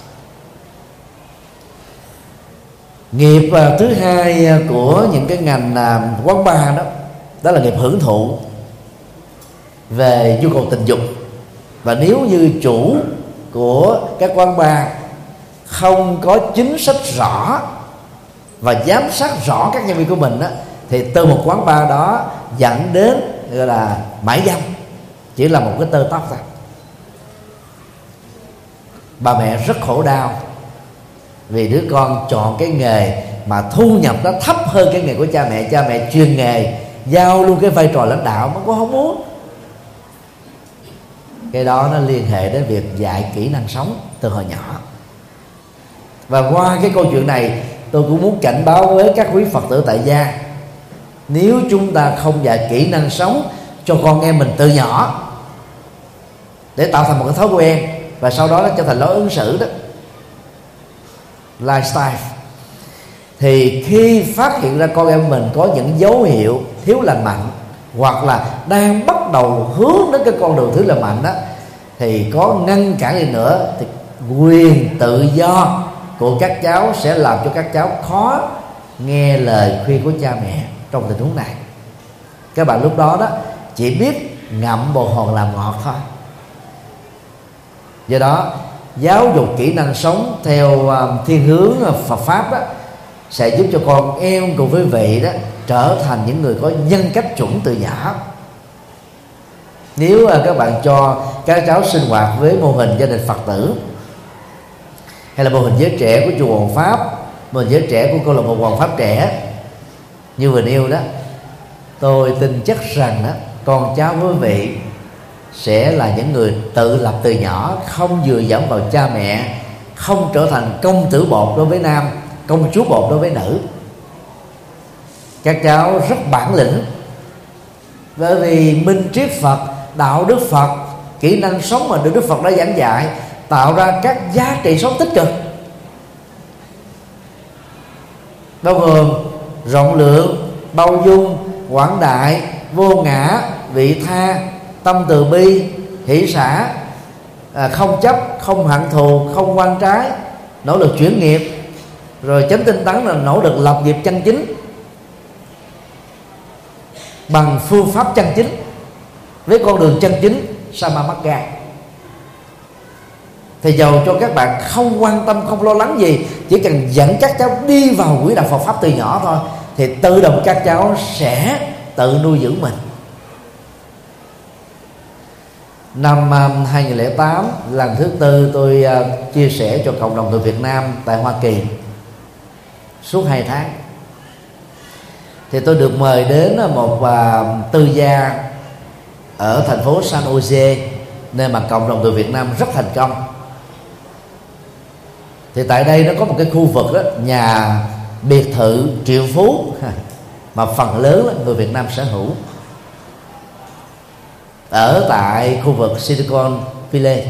Nghiệp thứ hai của những cái ngành quán bar đó đó là nghiệp hưởng thụ về nhu cầu tình dục. Và nếu như chủ của các quán bar không có chính sách rõ và giám sát rõ các nhân viên của mình đó, thì từ một quán bar đó dẫn đến gọi là mãi dâm, chỉ là một cái tơ tóc thôi. Bà mẹ rất khổ đau vì đứa con chọn cái nghề mà thu nhập nó thấp hơn cái nghề của cha mẹ. Cha mẹ chuyên nghề, giao luôn cái vai trò lãnh đạo mà cũng không muốn. Cái đó nó liên hệ đến việc dạy kỹ năng sống từ hồi nhỏ. Và qua cái câu chuyện này, tôi cũng muốn cảnh báo với các quý Phật tử tại gia, nếu chúng ta không dạy kỹ năng sống cho con em mình từ nhỏ để tạo thành một cái thói quen, và sau đó nó trở thành lối ứng xử đó, lifestyle, thì khi phát hiện ra con em mình có những dấu hiệu thiếu lành mạnh, hoặc là đang bắt đầu hướng đến cái con đường thiếu lành mạnh đó, thì có ngăn cản đi nữa thì quyền tự do của các cháu sẽ làm cho các cháu khó nghe lời khuyên của cha mẹ trong tình huống này. Các bạn lúc đó đó chỉ biết ngậm bồ hòn làm ngọt thôi. Do đó giáo dục kỹ năng sống theo thiên hướng Phật pháp đó sẽ giúp cho con em cùng với vị đó trở thành những người có nhân cách chuẩn từ nhỏ. Nếu các bạn cho các cháu sinh hoạt với mô hình gia đình Phật tử, hay là mô hình giới trẻ của chùa Hoàng Pháp, mô hình giới trẻ của câu lạc bộ Hoàng Pháp trẻ như vừa nêu đó, tôi tin chắc rằng đó con cháu quý vị sẽ là những người tự lập từ nhỏ, không dựa dẫm vào cha mẹ, không trở thành công tử bột đối với nam, công chúa bột đối với nữ. Các cháu rất bản lĩnh, bởi vì minh triết Phật, đạo đức Phật, kỹ năng sống mà được Đức Phật đã giảng dạy tạo ra các giá trị sống tích cực, bao gồm rộng lượng, bao dung, quảng đại, vô ngã, vị tha, tâm từ bi, hỷ xả, à, không chấp, không hận thù, không oan trái, nỗ lực chuyển nghiệp, rồi chánh tinh tấn là nỗ lực lập nghiệp chân chính bằng phương pháp chân chính, với con đường chân chính Samamagga. Thì dầu cho các bạn không quan tâm, không lo lắng gì, chỉ cần dẫn các cháu đi vào quỹ đạo Phật pháp từ nhỏ thôi, thì tự động các cháu sẽ tự nuôi dưỡng mình. Năm hai không không tám, lần thứ tư tôi uh, chia sẻ cho cộng đồng người Việt Nam tại Hoa Kỳ suốt hai tháng. Thì tôi được mời đến một uh, tư gia ở thành phố San Jose, nơi mà cộng đồng người Việt Nam rất thành công. Thì tại đây nó có một cái khu vực đó, nhà biệt thự triệu phú mà phần lớn là người Việt Nam sở hữu, ở tại khu vực Silicon Valley.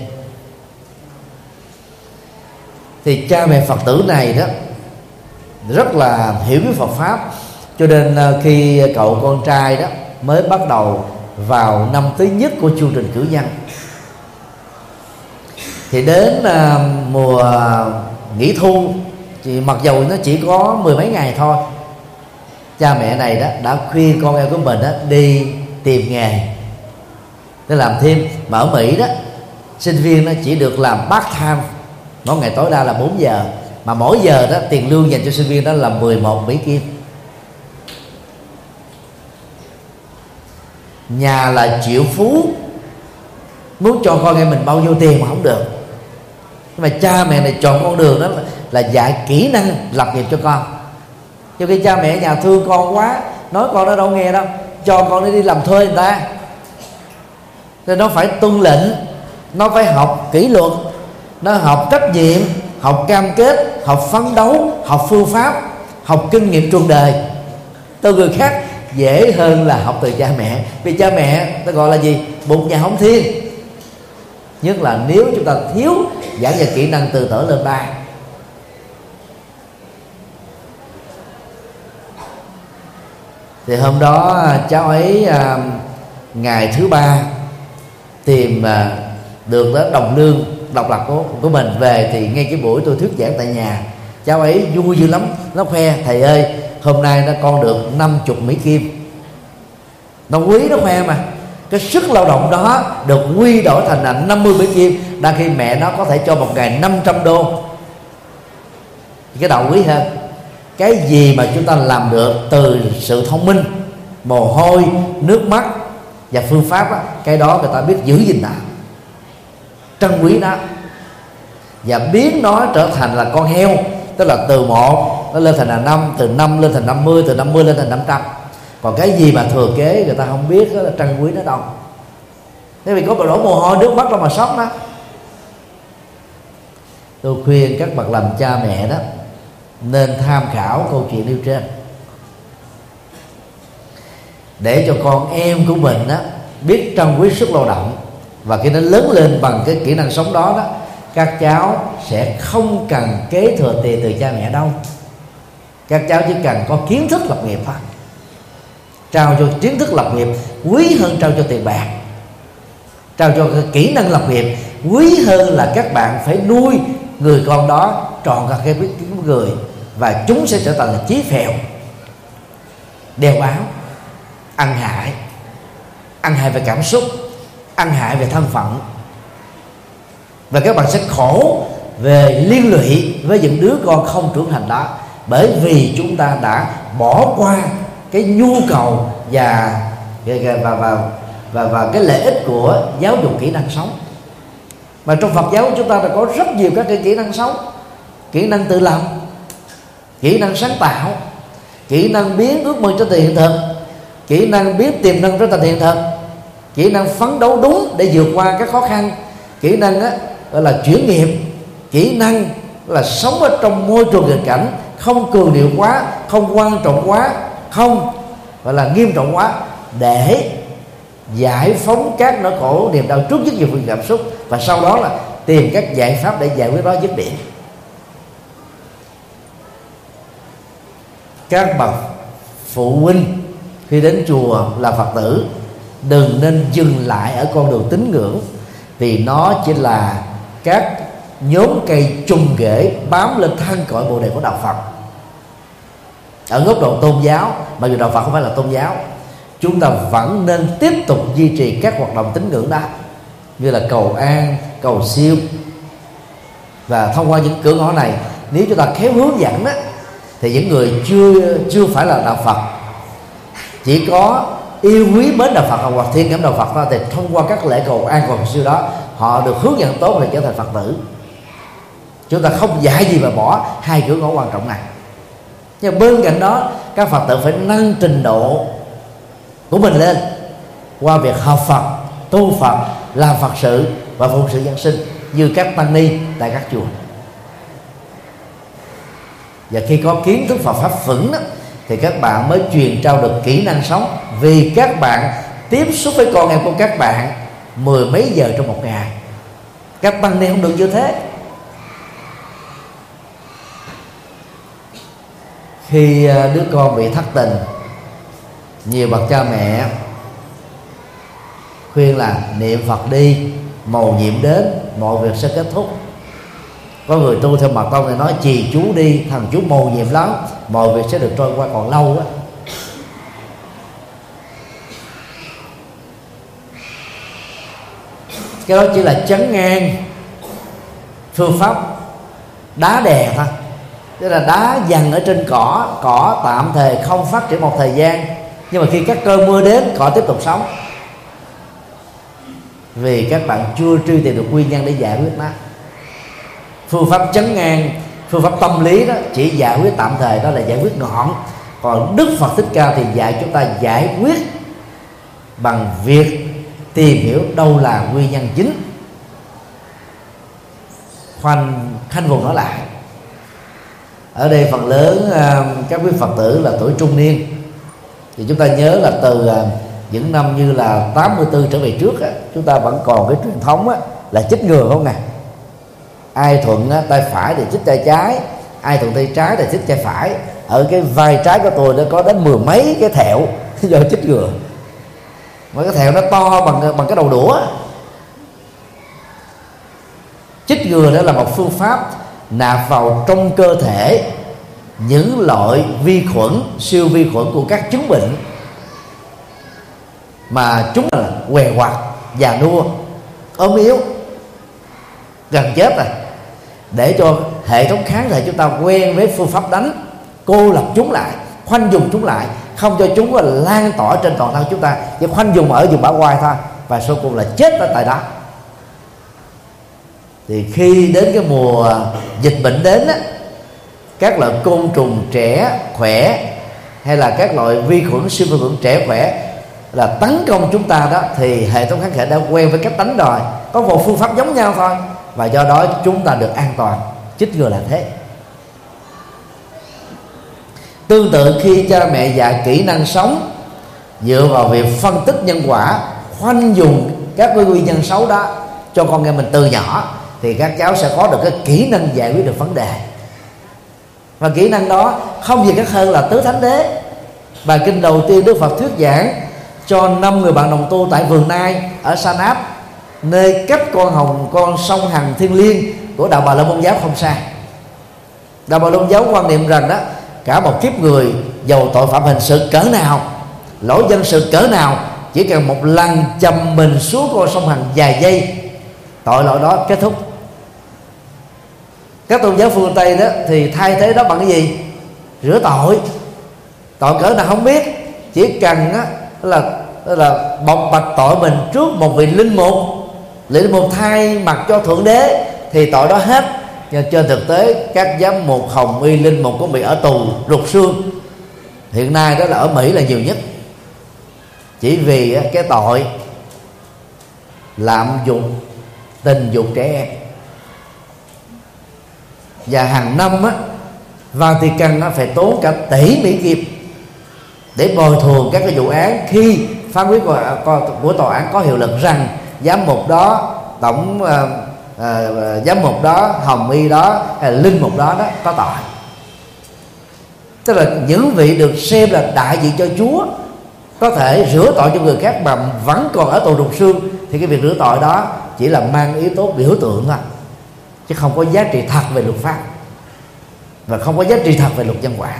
Thì cha mẹ Phật tử này đó rất là hiểu biết Phật pháp, cho nên khi cậu con trai đó mới bắt đầu vào năm thứ nhất của chương trình cử nhân, thì đến uh, mùa nghỉ thu Thì mặc dù nó chỉ có mười mấy ngày thôi, cha mẹ này đó đã khuyên con em của mình đó đi tìm nghề để làm thêm. Mà ở Mỹ đó, sinh viên nó chỉ được làm part time, mỗi ngày tối đa là bốn giờ, mà mỗi giờ đó tiền lương dành cho sinh viên đó là mười một Mỹ Kim. Nhà là triệu phú, muốn cho con em mình bao nhiêu tiền mà không được. Nhưng mà cha mẹ này chọn con đường đó là, là dạy kỹ năng lập nghiệp cho con. Cho khi cha mẹ nhà thương con quá, nói con nó đâu nghe đâu, cho con nó đi làm thuê người ta. Nên nó phải tuân lệnh, nó phải học kỷ luật, nó học trách nhiệm, học cam kết, học phấn đấu, học phương pháp, học kinh nghiệm trường đời từ người khác dễ hơn là học từ cha mẹ. Vì cha mẹ ta gọi là gì? Một nhà hồng thiên. Nhất là nếu chúng ta thiếu giảng dạy kỹ năng từ từ lên ba. Thì hôm đó cháu ấy à, ngày thứ ba tìm à, được đó đồng lương độc lập của, của mình về, thì ngay cái buổi tôi thuyết giảng tại nhà, cháu ấy vui dữ lắm. Nó khoe: thầy ơi, hôm nay nó con được năm mươi Mỹ Kim. Nó quý, nó khoe mà. Cái sức lao động đó được quy đổi thành là năm mươi Mỹ Kim, đang khi mẹ nó có thể cho một ngày năm trăm đô. Cái đầu quý hơn. Cái gì mà chúng ta làm được từ sự thông minh, mồ hôi, nước mắt và phương pháp đó, cái đó người ta biết giữ gìn nó, trân quý nó, và biến nó trở thành là con heo. Tức là từ một nó lên thành là năm, từ năm lên thành năm mươi, từ năm mươi lên thành năm trăm. Còn cái gì mà thừa kế người ta không biết đó là trân quý nó đâu. Thế vì có một đổ mồ hôi nước mắt đâu mà sót nó. Tôi khuyên các bậc làm cha mẹ đó nên tham khảo câu chuyện nêu trên, để cho con em của mình đó biết trân quý sức lao động. Và khi nó lớn lên bằng cái kỹ năng sống đó đó, các cháu sẽ không cần kế thừa tiền từ cha mẹ đâu. Các cháu chỉ cần có kiến thức lập nghiệp thôi. Trao cho kiến thức lập nghiệp quý hơn trao cho tiền bạc. Trao cho kỹ năng lập nghiệp quý hơn là các bạn phải nuôi người con đó trọn cả cái biết người, và chúng sẽ trở thành là chí phèo, đeo bám, ăn hại, ăn hại về cảm xúc, ăn hại về thân phận. Và các bạn sẽ khổ về liên lụy với những đứa con không trưởng thành đó, bởi vì chúng ta đã bỏ qua cái nhu cầu và và và và, và, và cái lợi ích của giáo dục kỹ năng sống. Mà trong Phật giáo của chúng ta đã có rất nhiều các cái kỹ năng sống: kỹ năng tự lập, kỹ năng sáng tạo, kỹ năng biến ước mơ trở thành hiện thực, kỹ năng biến tiềm năng trở thành hiện thực, kỹ năng phấn đấu đúng để vượt qua các khó khăn, kỹ năng á, gọi là chuyển nghiệp, kỹ năng là sống ở trong môi trường nghịch cảnh, không cường điệu quá, không quan trọng quá, không gọi là nghiêm trọng quá, để giải phóng các nỗi khổ niềm đau trước nhất về phương cảm xúc, và sau đó là tìm các giải pháp để giải quyết đó dứt điểm. Các bậc phụ huynh khi đến chùa là Phật tử đừng nên dừng lại ở con đường tín ngưỡng, vì nó chỉ là các nhóm cây trùng rễ bám lên thân cội bồ đề của đạo Phật. Ở góc độ tôn giáo, mặc dù đạo Phật không phải là tôn giáo, chúng ta vẫn nên tiếp tục duy trì các hoạt động tín ngưỡng đó, như là cầu an, cầu siêu. Và thông qua những cửa ngõ này, nếu chúng ta khéo hướng dẫn đó, thì những người chưa chưa phải là đạo Phật, chỉ có yêu quý mến đạo Phật hoặc thiên cảm đạo Phật thôi, thì thông qua các lễ cầu an cầu siêu đó, họ được hướng dẫn tốt để trở thành Phật tử. Chúng ta không dạy gì mà bỏ hai cửa ngõ quan trọng này. Nhưng bên cạnh đó, các Phật tử phải nâng trình độ của mình lên qua việc học Phật, tu Phật, làm Phật sự và phụng sự dân sinh như các tăng ni tại các chùa. Và khi có kiến thức Phật pháp vững đó, thì các bạn mới truyền trao được kỹ năng sống, vì các bạn tiếp xúc với con em của các bạn mười mấy giờ trong một ngày. Các tăng ni không được như thế. Khi đứa con bị thất tình, nhiều bậc cha mẹ khuyên là niệm Phật đi, mầu nhiệm đến, mọi việc sẽ kết thúc. Có người tu theo mật tông này nói trì chú đi, thằng chú mầu nhiệm lắm, mọi việc sẽ được trôi qua còn lâu á. Cái đó chỉ là chấn ngang phương pháp đá đè thôi, tức là đá dằn ở trên cỏ, cỏ tạm thời không phát triển một thời gian, nhưng mà khi các cơn mưa đến, cỏ tiếp tục sống, vì các bạn chưa truy tìm được nguyên nhân để giải quyết nó. Phương pháp chấn ngang, phương pháp tâm lý đó chỉ giải quyết tạm thời, đó là giải quyết ngọn. Còn Đức Phật Thích Ca thì dạy chúng ta giải quyết bằng việc tìm hiểu đâu là nguyên nhân chính. Khoanh khanh vùng nó lại. Ở đây phần lớn các quý Phật tử là tuổi trung niên, thì chúng ta nhớ là từ những năm như là tám mươi tư trở về trước á, chúng ta vẫn còn cái truyền thống á, là chích ngừa không nè. Ai thuận á, tay phải thì chích tay trái, ai thuận tay trái thì chích tay phải. Ở cái vai trái của tôi nó có đến mười mấy cái thẹo do chích ngừa, mà cái thẹo nó to bằng bằng cái đầu đũa. Chích ngừa đó là một phương pháp nạp vào trong cơ thể những loại vi khuẩn, siêu vi khuẩn của các chứng bệnh mà chúng là què quặt, già nua, ốm yếu, gần chết rồi, để cho hệ thống kháng thể chúng ta quen với phương pháp đánh, cô lập chúng lại, khoanh vùng chúng lại, không cho chúng là lan tỏa trên toàn thân chúng ta, chỉ khoanh vùng ở vùng bả vai thôi, và sau cùng là chết ở tại đó. Thì khi đến cái mùa dịch bệnh đến á, các loại côn trùng trẻ khỏe hay là các loại vi khuẩn, siêu vi khuẩn trẻ khỏe là tấn công chúng ta đó, thì hệ thống kháng thể đã quen với cách đánh rồi, có một phương pháp giống nhau thôi, và do đó chúng ta được an toàn. Chích ngừa là thế. Tương tự khi cha mẹ dạy kỹ năng sống dựa vào việc phân tích nhân quả, khoanh vùng các cái nguyên nhân xấu đó cho con em mình từ nhỏ, thì các cháu sẽ có được cái kỹ năng giải quyết được vấn đề. Và kỹ năng đó không gì khác hơn là tứ thánh đế. Bài kinh đầu tiên Đức Phật thuyết giảng cho năm người bạn đồng tu tại vườn Nai ở Sa Náp, nơi cách con hồng con sông Hằng thiêng liêng của đạo Bà La Môn giáo không xa. Đạo Bà La Môn giáo quan niệm rằng đó, cả một kiếp người dầu tội phạm hình sự cỡ nào, lỗi dân sự cỡ nào, chỉ cần một lần chầm mình xuống con sông Hằng vài giây, tội lỗi đó kết thúc. Các tôn giáo phương Tây đó thì thay thế đó bằng cái gì? Rửa tội. Tội cỡ nào không biết, chỉ cần á, là là bộc bạch tội mình trước một vị linh mục, linh mục thay mặt cho thượng đế thì tội đó hết. Nhưng trên thực tế các giám mục, hồng y, linh mục cũng bị ở tù rụt xương. Hiện nay đó là ở Mỹ là nhiều nhất, chỉ vì cái tội lạm dụng tình dục trẻ em. Và hàng năm á, Vatican nó phải tốn cả tỷ Mỹ Kim để bồi thường các cái vụ án khi phán quyết của, của tòa án có hiệu lực rằng giám mục đó, tổng uh, uh, giám mục đó, hồng y đó hay là linh mục đó đó có tội. Tức là những vị được xem là đại diện cho Chúa có thể rửa tội cho người khác mà vẫn còn ở tù rụt xương, thì cái việc rửa tội đó chỉ là mang yếu tố biểu tượng thôi, chứ không có giá trị thật về luật pháp và không có giá trị thật về luật nhân quả.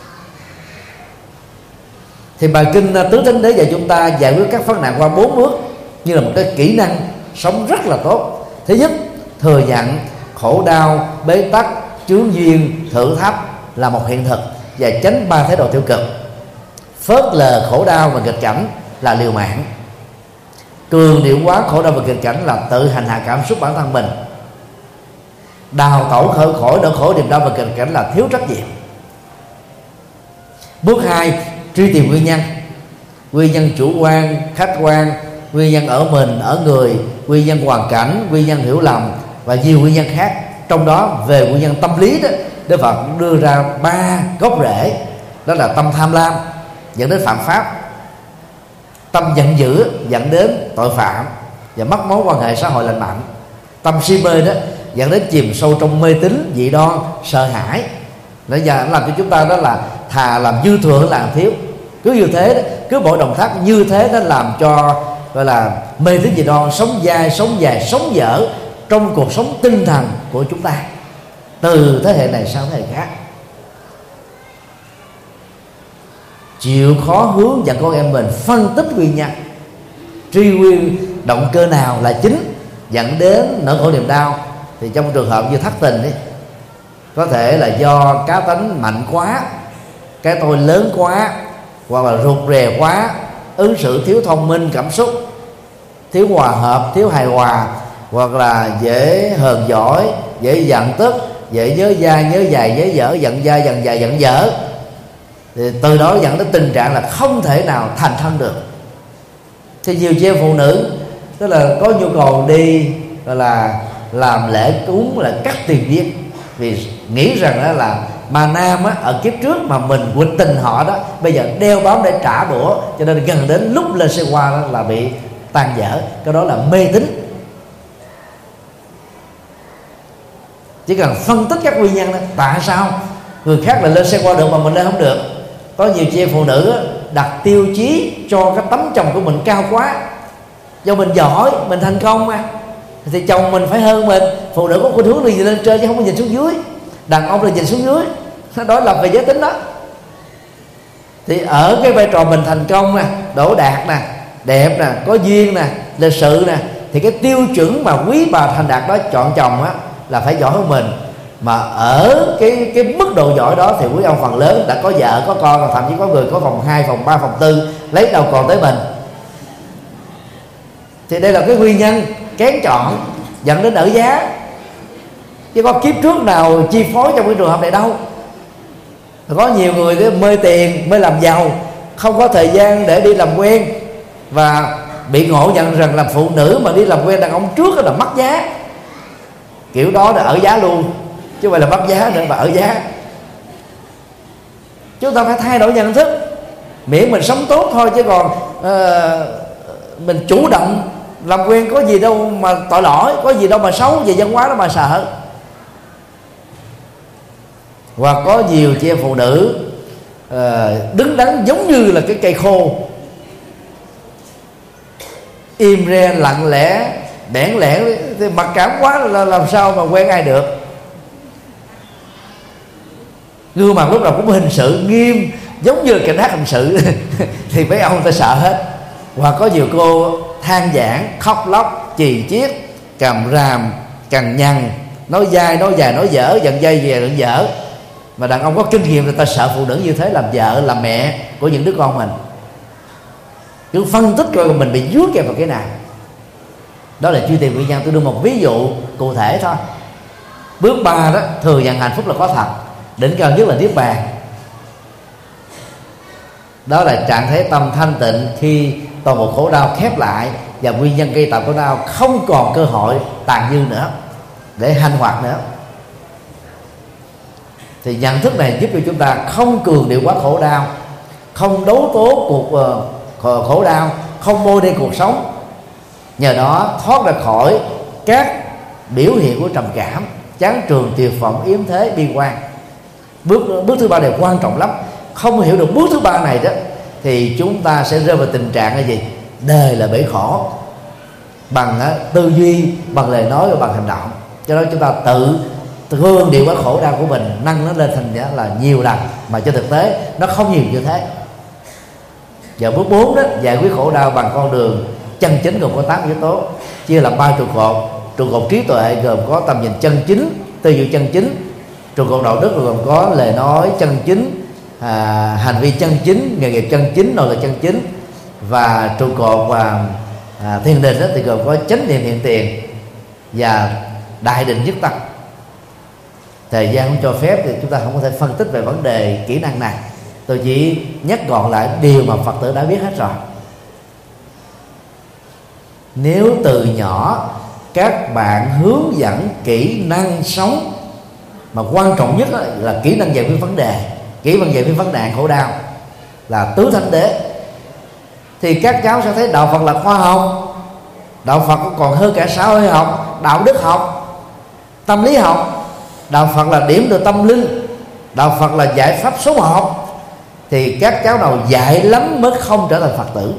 Thì bài kinh Tứ Thánh Đế dạy chúng ta giải quyết các vấn nạn qua bốn bước như là một cái kỹ năng sống rất là tốt. Thứ nhất, thừa nhận khổ đau, bế tắc, chướng duyên, thử thách là một hiện thực và tránh ba thái độ tiêu cực. Phớt lờ khổ đau và nghịch cảnh là liều mạng. Cường điệu quá khổ đau và nghịch cảnh là tự hành hạ cảm xúc bản thân mình. Đào tẩu khởi khỏi đỡ khổ niềm đau và nghịch cảnh là thiếu trách nhiệm. Bước hai, truy tìm nguyên nhân. Nguyên nhân chủ quan, khách quan, nguyên nhân ở mình, ở người, nguyên nhân hoàn cảnh, nguyên nhân hiểu lầm và nhiều nguyên nhân khác. Trong đó về nguyên nhân tâm lý đó, Đức Phật đưa ra ba gốc rễ. Đó là tâm tham lam dẫn đến phạm pháp, tâm giận dữ dẫn đến tội phạm và mất mối quan hệ xã hội lành mạnh, tâm si mê đó dẫn đến chìm sâu trong mê tín, dị đoan, sợ hãi. Nó giờ làm cho chúng ta đó là thà làm dư thừa hơn làm thiếu. Cứ như thế đó, cứ mỗi động tác như thế nó làm cho gọi là mê tín dị đoan sống dai, sống dài, sống dở trong cuộc sống tinh thần của chúng ta. từ thế hệ này sang thế hệ khác. Chịu khó hướng dẫn con em mình phân tích nguyên nhân, truy nguyên động cơ nào là chính dẫn đến nỗi khổ niềm đau. Thì trong trường hợp như thất tình ấy, có thể là do cá tánh mạnh quá, cái tôi lớn quá, hoặc là rụt rè quá, ứng xử thiếu thông minh cảm xúc, thiếu hòa hợp, thiếu hài hòa, hoặc là dễ hờn giỏi, dễ giận tức, dễ nhớ dai nhớ dài nhớ dở, giận dai giận dài giận dở. Thì từ đó dẫn đến tình trạng là không thể nào thành thân được. Thì nhiều chị em phụ nữ tức là có nhu cầu đi gọi là làm lễ cúng là cắt tiền giết, vì nghĩ rằng đó là mà nam á, ở kiếp trước mà mình quỵt tình họ đó, bây giờ đeo bám để trả đũa, cho nên gần đến lúc lên xe qua đó là bị tan vỡ. Cái đó là mê tín. Chỉ cần phân tích các nguyên nhân đó, tại sao người khác là lên xe qua được mà mình lên không được. Có nhiều chị em phụ nữ đặt tiêu chí cho cái tấm chồng của mình cao quá, do mình giỏi, mình thành công mà, thì chồng mình phải hơn mình. Phụ nữ có khuynh hướng là nhìn lên trên chứ không có nhìn xuống dưới, đàn ông là nhìn xuống dưới. Đó là về giới tính đó. Thì ở cái vai trò mình thành công nè, đỗ đạt nè, đẹp nè, có duyên nè, lịch sự nè, thì cái tiêu chuẩn mà quý bà thành đạt đó chọn chồng á là phải giỏi hơn mình. Mà ở cái cái mức độ giỏi đó thì quý ông phần lớn đã có vợ có con, thậm chí có người có phòng hai, phòng ba, phòng tư, lấy đâu còn tới mình. Thì đây là cái nguyên nhân kén chọn dẫn đến ở giá, chứ có kiếp trước nào chi phối trong cái trường hợp này đâu. Có nhiều người cái mê tiền, mê làm giàu, không có thời gian để đi làm quen, và bị ngộ nhận rằng là phụ nữ mà đi làm quen đàn ông trước là mất giá. Kiểu đó là ở giá luôn, chứ không phải là mất giá nữa mà ở giá. Chúng ta phải thay đổi nhận thức, miễn mình sống tốt thôi. Chứ còn uh, mình chủ động làm quen có gì đâu mà tội lỗi, có gì đâu mà xấu, về văn hóa đó mà sợ. Hoặc có nhiều chị em phụ nữ uh, đứng đắn giống như là cái cây khô, im re lặng lẽ bẽn lẽn, thì mặc cảm quá là làm sao mà quen ai được. Gương mặt lúc nào cũng hình sự nghiêm, giống như cảnh sát hình sự thì mấy ông ta sợ hết. Hoặc có nhiều cô than vãn, khóc lóc, chì chiết, càm ràm, cằn nhằn, nói dai, nói dài, nói dở, giận dây về giận dở. Mà đàn ông có kinh nghiệm người ta sợ phụ nữ như thế làm vợ, làm mẹ của những đứa con mình. Cứ phân tích coi mình bị dướng kèm vào cái nào. Đó là truy tìm nguyên nhân. Tôi đưa một ví dụ cụ thể thôi. Bước ba đó, thừa nhận hạnh phúc là có thật. Đỉnh cao nhất là niết bàn. Đó là trạng thái tâm thanh tịnh khi toàn bộ khổ đau khép lại, và nguyên nhân gây tạo khổ đau không còn cơ hội tàn dư nữa để hành hoạt nữa. Thì nhận thức này giúp cho chúng ta không cường điệu quá khổ đau, không đấu tố cuộc uh, khổ đau, không bôi đen cuộc sống. Nhờ đó thoát ra khỏi các biểu hiện của trầm cảm, chán trường, tuyệt vọng, yếm thế, bi quan. Bước bước thứ ba này quan trọng lắm. Không hiểu được bước thứ ba này đó thì chúng ta sẽ rơi vào tình trạng là gì? Đời là bể khổ, bằng uh, tư duy, bằng lời nói và bằng hành động. Cho đó chúng ta tự thương điều quá khổ đau của mình, nâng nó lên thành là nhiều lần, mà trên thực tế nó không nhiều như thế. Và bước bốn đó, giải quyết khổ đau bằng con đường chân chính gồm có tám yếu tố, chia làm ba trụ cột. Trụ cột trí tuệ gồm có tầm nhìn chân chính, tư duy chân chính. Trụ cột đạo đức gồm có lời nói chân chính, à, hành vi chân chính, nghề nghiệp chân chính, nội lực chân chính. Và trụ cột và à, thiền định đó thì gồm có chánh niệm hiện tiền và đại định nhất tâm. Thời gian không cho phép thì chúng ta không có thể phân tích về vấn đề kỹ năng này. Tôi chỉ nhắc gọn lại điều mà Phật tử đã biết hết rồi. Nếu từ nhỏ các bạn hướng dẫn kỹ năng sống, mà quan trọng nhất là kỹ năng giải quyết vấn đề, kỹ năng giải quyết vấn nạn khổ đau là tứ thánh đế, thì các cháu sẽ thấy đạo Phật là khoa học. Đạo Phật còn hơn cả xã hội học, đạo đức học, tâm lý học. Đạo Phật là điểm từ tâm linh, đạo Phật là giải pháp số một. Thì các cháu nào dạy lắm mới không trở thành Phật tử.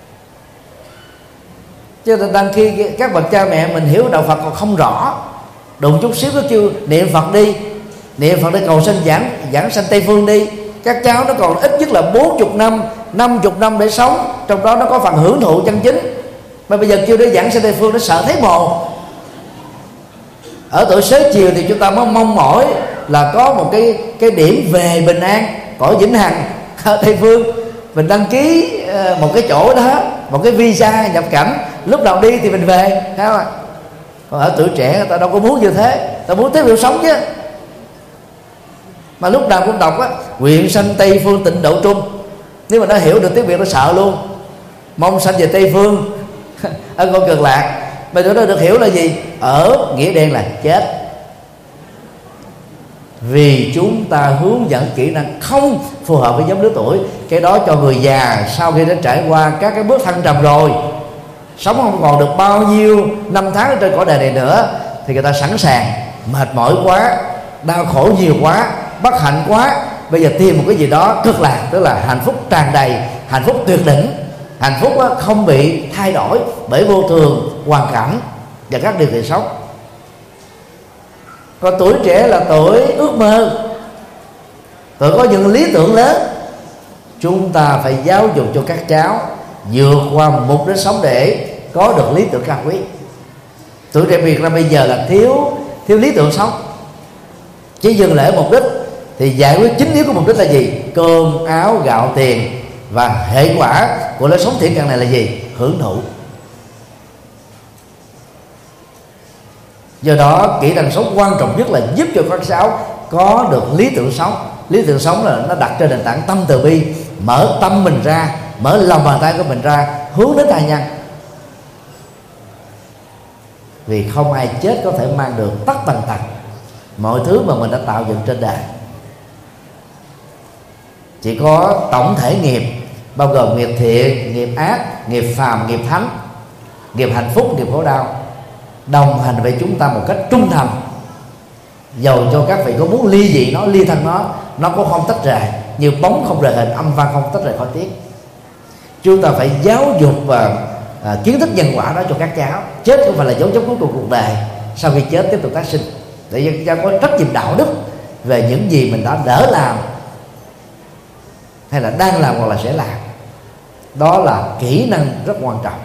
Chứ đang khi các bậc cha mẹ mình hiểu đạo Phật còn không rõ, đụng chút xíu nó kêu niệm Phật đi, niệm Phật để cầu sanh giảng giảng sanh Tây Phương đi. Các cháu nó còn ít nhất là bốn mươi năm, năm mươi năm để sống, trong đó nó có phần hưởng thụ chân chính. Mà bây giờ kêu để giảng sanh Tây Phương nó sợ thấy mồ. Ở tuổi xế chiều thì chúng ta mới mong mỏi là có một cái cái điểm về bình an cõi vĩnh hằng ở Tây Phương. Mình đăng ký một cái chỗ đó, một cái visa nhập cảnh, lúc nào đi thì mình về, thấy không? Còn ở tuổi trẻ người ta đâu có muốn như thế, ta muốn tiếp tục sống chứ. Mà lúc nào cũng đọc á, nguyện sanh Tây Phương tịnh độ trung. Nếu mà nó hiểu được tiếng Việt nó sợ luôn, mong sanh về Tây Phương ở con Cực Lạc. Mà chỗ đó được hiểu là gì? Ở nghĩa đen là chết. Vì chúng ta hướng dẫn kỹ năng không phù hợp với nhóm lứa tuổi. Cái đó cho người già sau khi đã trải qua các cái bước thăng trầm rồi, sống không còn được bao nhiêu năm tháng ở trên cõi đời này nữa, thì người ta sẵn sàng mệt mỏi quá, đau khổ nhiều quá, bất hạnh quá, bây giờ tìm một cái gì đó cực lạc, tức là hạnh phúc tràn đầy, hạnh phúc tuyệt đỉnh, hạnh phúc không bị thay đổi bởi vô thường, hoàn cảnh và các điều kiện sống. Còn tuổi trẻ là tuổi ước mơ, tuổi có những lý tưởng lớn. Chúng ta phải giáo dục cho các cháu vượt qua mục đích sống để có được lý tưởng cao quý. Tuổi trẻ Việt Nam bây giờ là thiếu thiếu lý tưởng sống, chỉ dừng lại ở mục đích. Thì giải quyết chính yếu của mục đích là gì? Cơm áo gạo tiền. Và hệ quả của lối sống thiện căn này là gì? Hưởng thụ. Do đó kỹ năng sống quan trọng nhất là giúp cho các cháu có được lý tưởng sống. Lý tưởng sống là nó đặt trên nền tảng tâm từ bi, mở tâm mình ra, mở lòng bàn tay của mình ra, hướng đến tha nhân. Vì không ai chết có thể mang được tất tần tật mọi thứ mà mình đã tạo dựng trên đời. Chỉ có tổng thể nghiệp, bao gồm nghiệp thiện, nghiệp ác, nghiệp phàm, nghiệp thánh, nghiệp hạnh phúc, nghiệp khổ đau, đồng hành với chúng ta một cách trung thành. Dầu cho các vị có muốn ly dị nó, ly thân nó, nó cũng không tách rời, như bóng không rời hình, âm vang không tách rời khỏi tiếng. Chúng ta phải giáo dục và à, kiến thức nhân quả đó cho các cháu. Chết không phải là dấu chấm cuối cùng cuộc đời, sau khi chết tiếp tục tái sinh, để cho các cháu có trách nhiệm đạo đức về những gì mình đã đỡ làm, hay là đang làm hoặc là sẽ làm. Đó là kỹ năng rất quan trọng.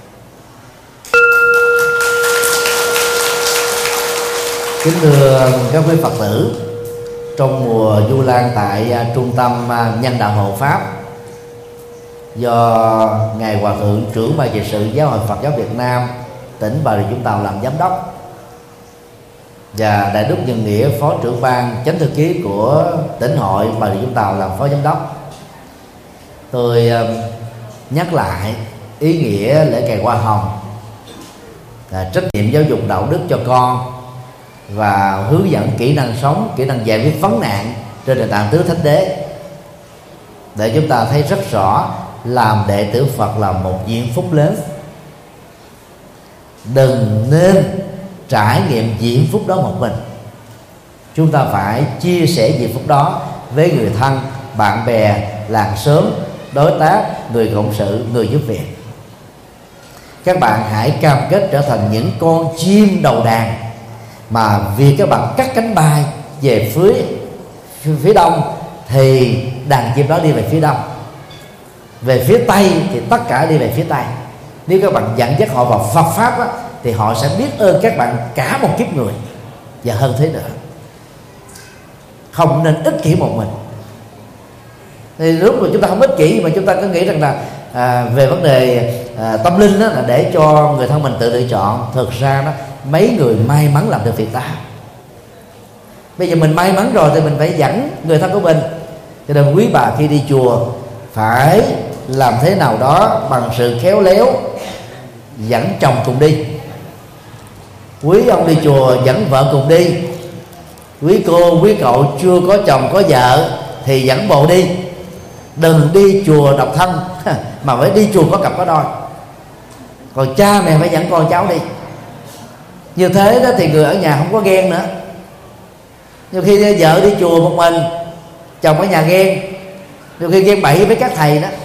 Kính thưa các quý Phật tử, trong mùa Du Lan tại uh, Trung tâm uh, Nhân đạo Hộ Pháp do Ngài Hòa Thượng trưởng ban trị sự Giáo hội Phật giáo Việt Nam tỉnh Bà Rịa Vũng Tàu làm giám đốc, và Đại đức Nhân Nghĩa phó trưởng ban chánh thư ký của tỉnh hội Bà Rịa Vũng Tàu làm phó giám đốc, tôi uh, nhắc lại ý nghĩa lễ cày hoa hồng, là trách nhiệm giáo dục đạo đức cho con và hướng dẫn kỹ năng sống, kỹ năng giải quyết vấn nạn trên nền tảng tứ thánh đế, để chúng ta thấy rất rõ làm đệ tử Phật là một diện phúc lớn. Đừng nên trải nghiệm diện phúc đó một mình, chúng ta phải chia sẻ diện phúc đó với người thân, bạn bè, làng xóm, đối tác, người cộng sự, người giúp việc. Các bạn hãy cam kết trở thành những con chim đầu đàn mà vì các bạn cắt cánh bay về phía phía đông thì đàn chim đó đi về phía đông, về phía tây thì tất cả đi về phía tây. Nếu các bạn dẫn dắt họ vào Phật pháp á, thì họ sẽ biết ơn các bạn cả một kiếp người và hơn thế nữa. Không nên ích kỷ một mình. Thì lúc mà chúng ta không ích kỷ mà chúng ta cứ nghĩ rằng là à, về vấn đề à, tâm linh đó, là để cho người thân mình tự lựa chọn. Thực ra đó, mấy người may mắn làm được việc đó. Bây giờ mình may mắn rồi thì mình phải dẫn người thân của mình. Cho nên quý bà khi đi chùa phải làm thế nào đó bằng sự khéo léo, dẫn chồng cùng đi. Quý ông đi chùa dẫn vợ cùng đi. Quý cô, quý cậu chưa có chồng có vợ thì dẫn bồ đi. Đừng đi chùa độc thân mà phải đi chùa có cặp có đôi. Còn cha mẹ phải dẫn con cháu đi. Như thế đó thì người ở nhà không có ghen nữa. Nhiều khi vợ đi chùa một mình, chồng ở nhà ghen, nhiều khi ghen bậy với các thầy đó.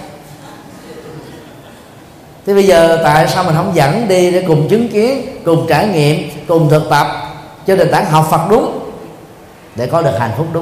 Thế bây giờ tại sao mình không dẫn đi để cùng chứng kiến, cùng trải nghiệm, cùng thực tập, trên nền tảng học Phật đúng để có được hạnh phúc đúng.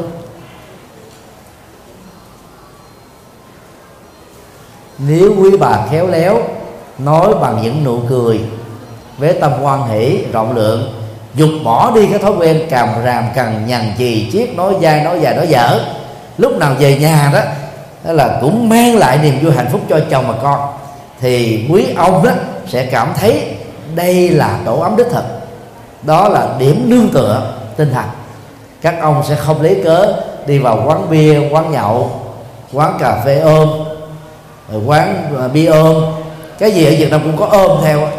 Nếu quý bà khéo léo nói bằng những nụ cười với tâm hoan hỷ rộng lượng, dục bỏ đi cái thói quen càm ràm cằn nhằn chì chiết, nói dai nói dài nói dở, lúc nào về nhà đó, đó là cũng mang lại niềm vui hạnh phúc cho chồng và con, thì quý ông đó sẽ cảm thấy đây là tổ ấm đích thực, đó là điểm nương tựa tinh thần. Các ông sẽ không lấy cớ đi vào quán bia, quán nhậu, quán cà phê ôm, quán bia ôm, cái gì ở Việt Nam cũng có ôm theo.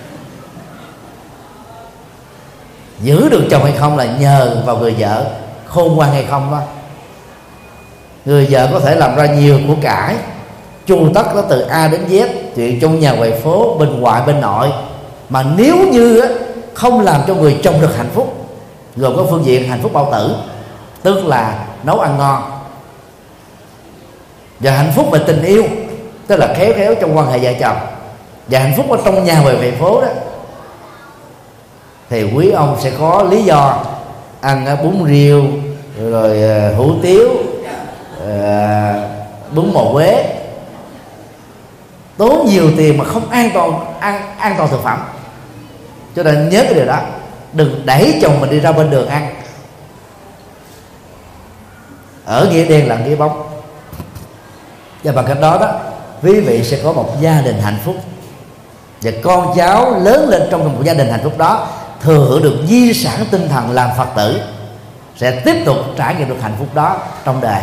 Giữ được chồng hay không là nhờ vào người vợ khôn ngoan hay không đó. Người vợ có thể làm ra nhiều của cải, chu tất nó từ A đến Z, chuyện trong nhà ngoài phố, bên ngoại bên nội, mà nếu như không làm cho người chồng được hạnh phúc, gồm có phương diện hạnh phúc bao tử, tức là nấu ăn ngon, và hạnh phúc về tình yêu, tức là khéo khéo trong quan hệ vợ chồng, và hạnh phúc ở trong nhà ngoài phố đó, thì quý ông sẽ có lý do ăn bún riêu, rồi hủ tiếu, bún bò Huế, tốn nhiều tiền mà không an toàn an an toàn thực phẩm. Cho nên nhớ cái điều đó, đừng đẩy chồng mình đi ra bên đường ăn ở nghĩa đen là nghĩa bóng. Và bằng cách đó đó, quý vị sẽ có một gia đình hạnh phúc, và con cháu lớn lên trong một gia đình hạnh phúc đó thừa hưởng được di sản tinh thần làm Phật tử, sẽ tiếp tục trải nghiệm được hạnh phúc đó trong đời.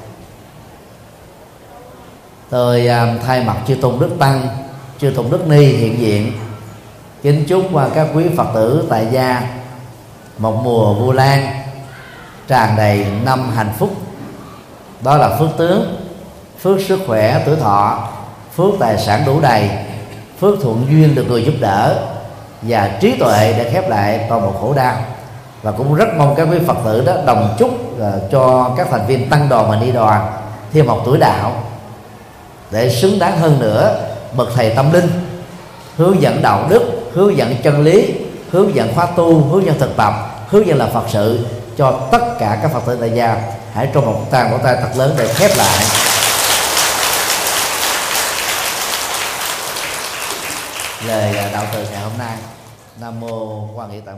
Tôi thay mặt chư tôn đức tăng, chư tôn đức ni hiện diện, kính chúc các quý Phật tử tại gia một mùa Vu Lan tràn đầy năm hạnh phúc, đó là phước tướng, phước sức khỏe tuổi thọ, phước tài sản đủ đầy, phước thuận duyên được người giúp đỡ, và trí tuệ để khép lại toàn bộ khổ đau. Và cũng rất mong các quý Phật tử đó đồng chúc uh, cho các thành viên tăng đoàn và ni đoàn thêm một tuổi đạo, để xứng đáng hơn nữa bậc thầy tâm linh, hướng dẫn đạo đức, hướng dẫn chân lý, hướng dẫn khóa tu, hướng dẫn thực tập, hướng dẫn làm Phật sự cho tất cả các Phật tử tại gia. Hãy trong một tràng vỗ tay thật lớn để khép lại lời đạo từ ngày hôm nay. Nam mô Quan Hệ Tạng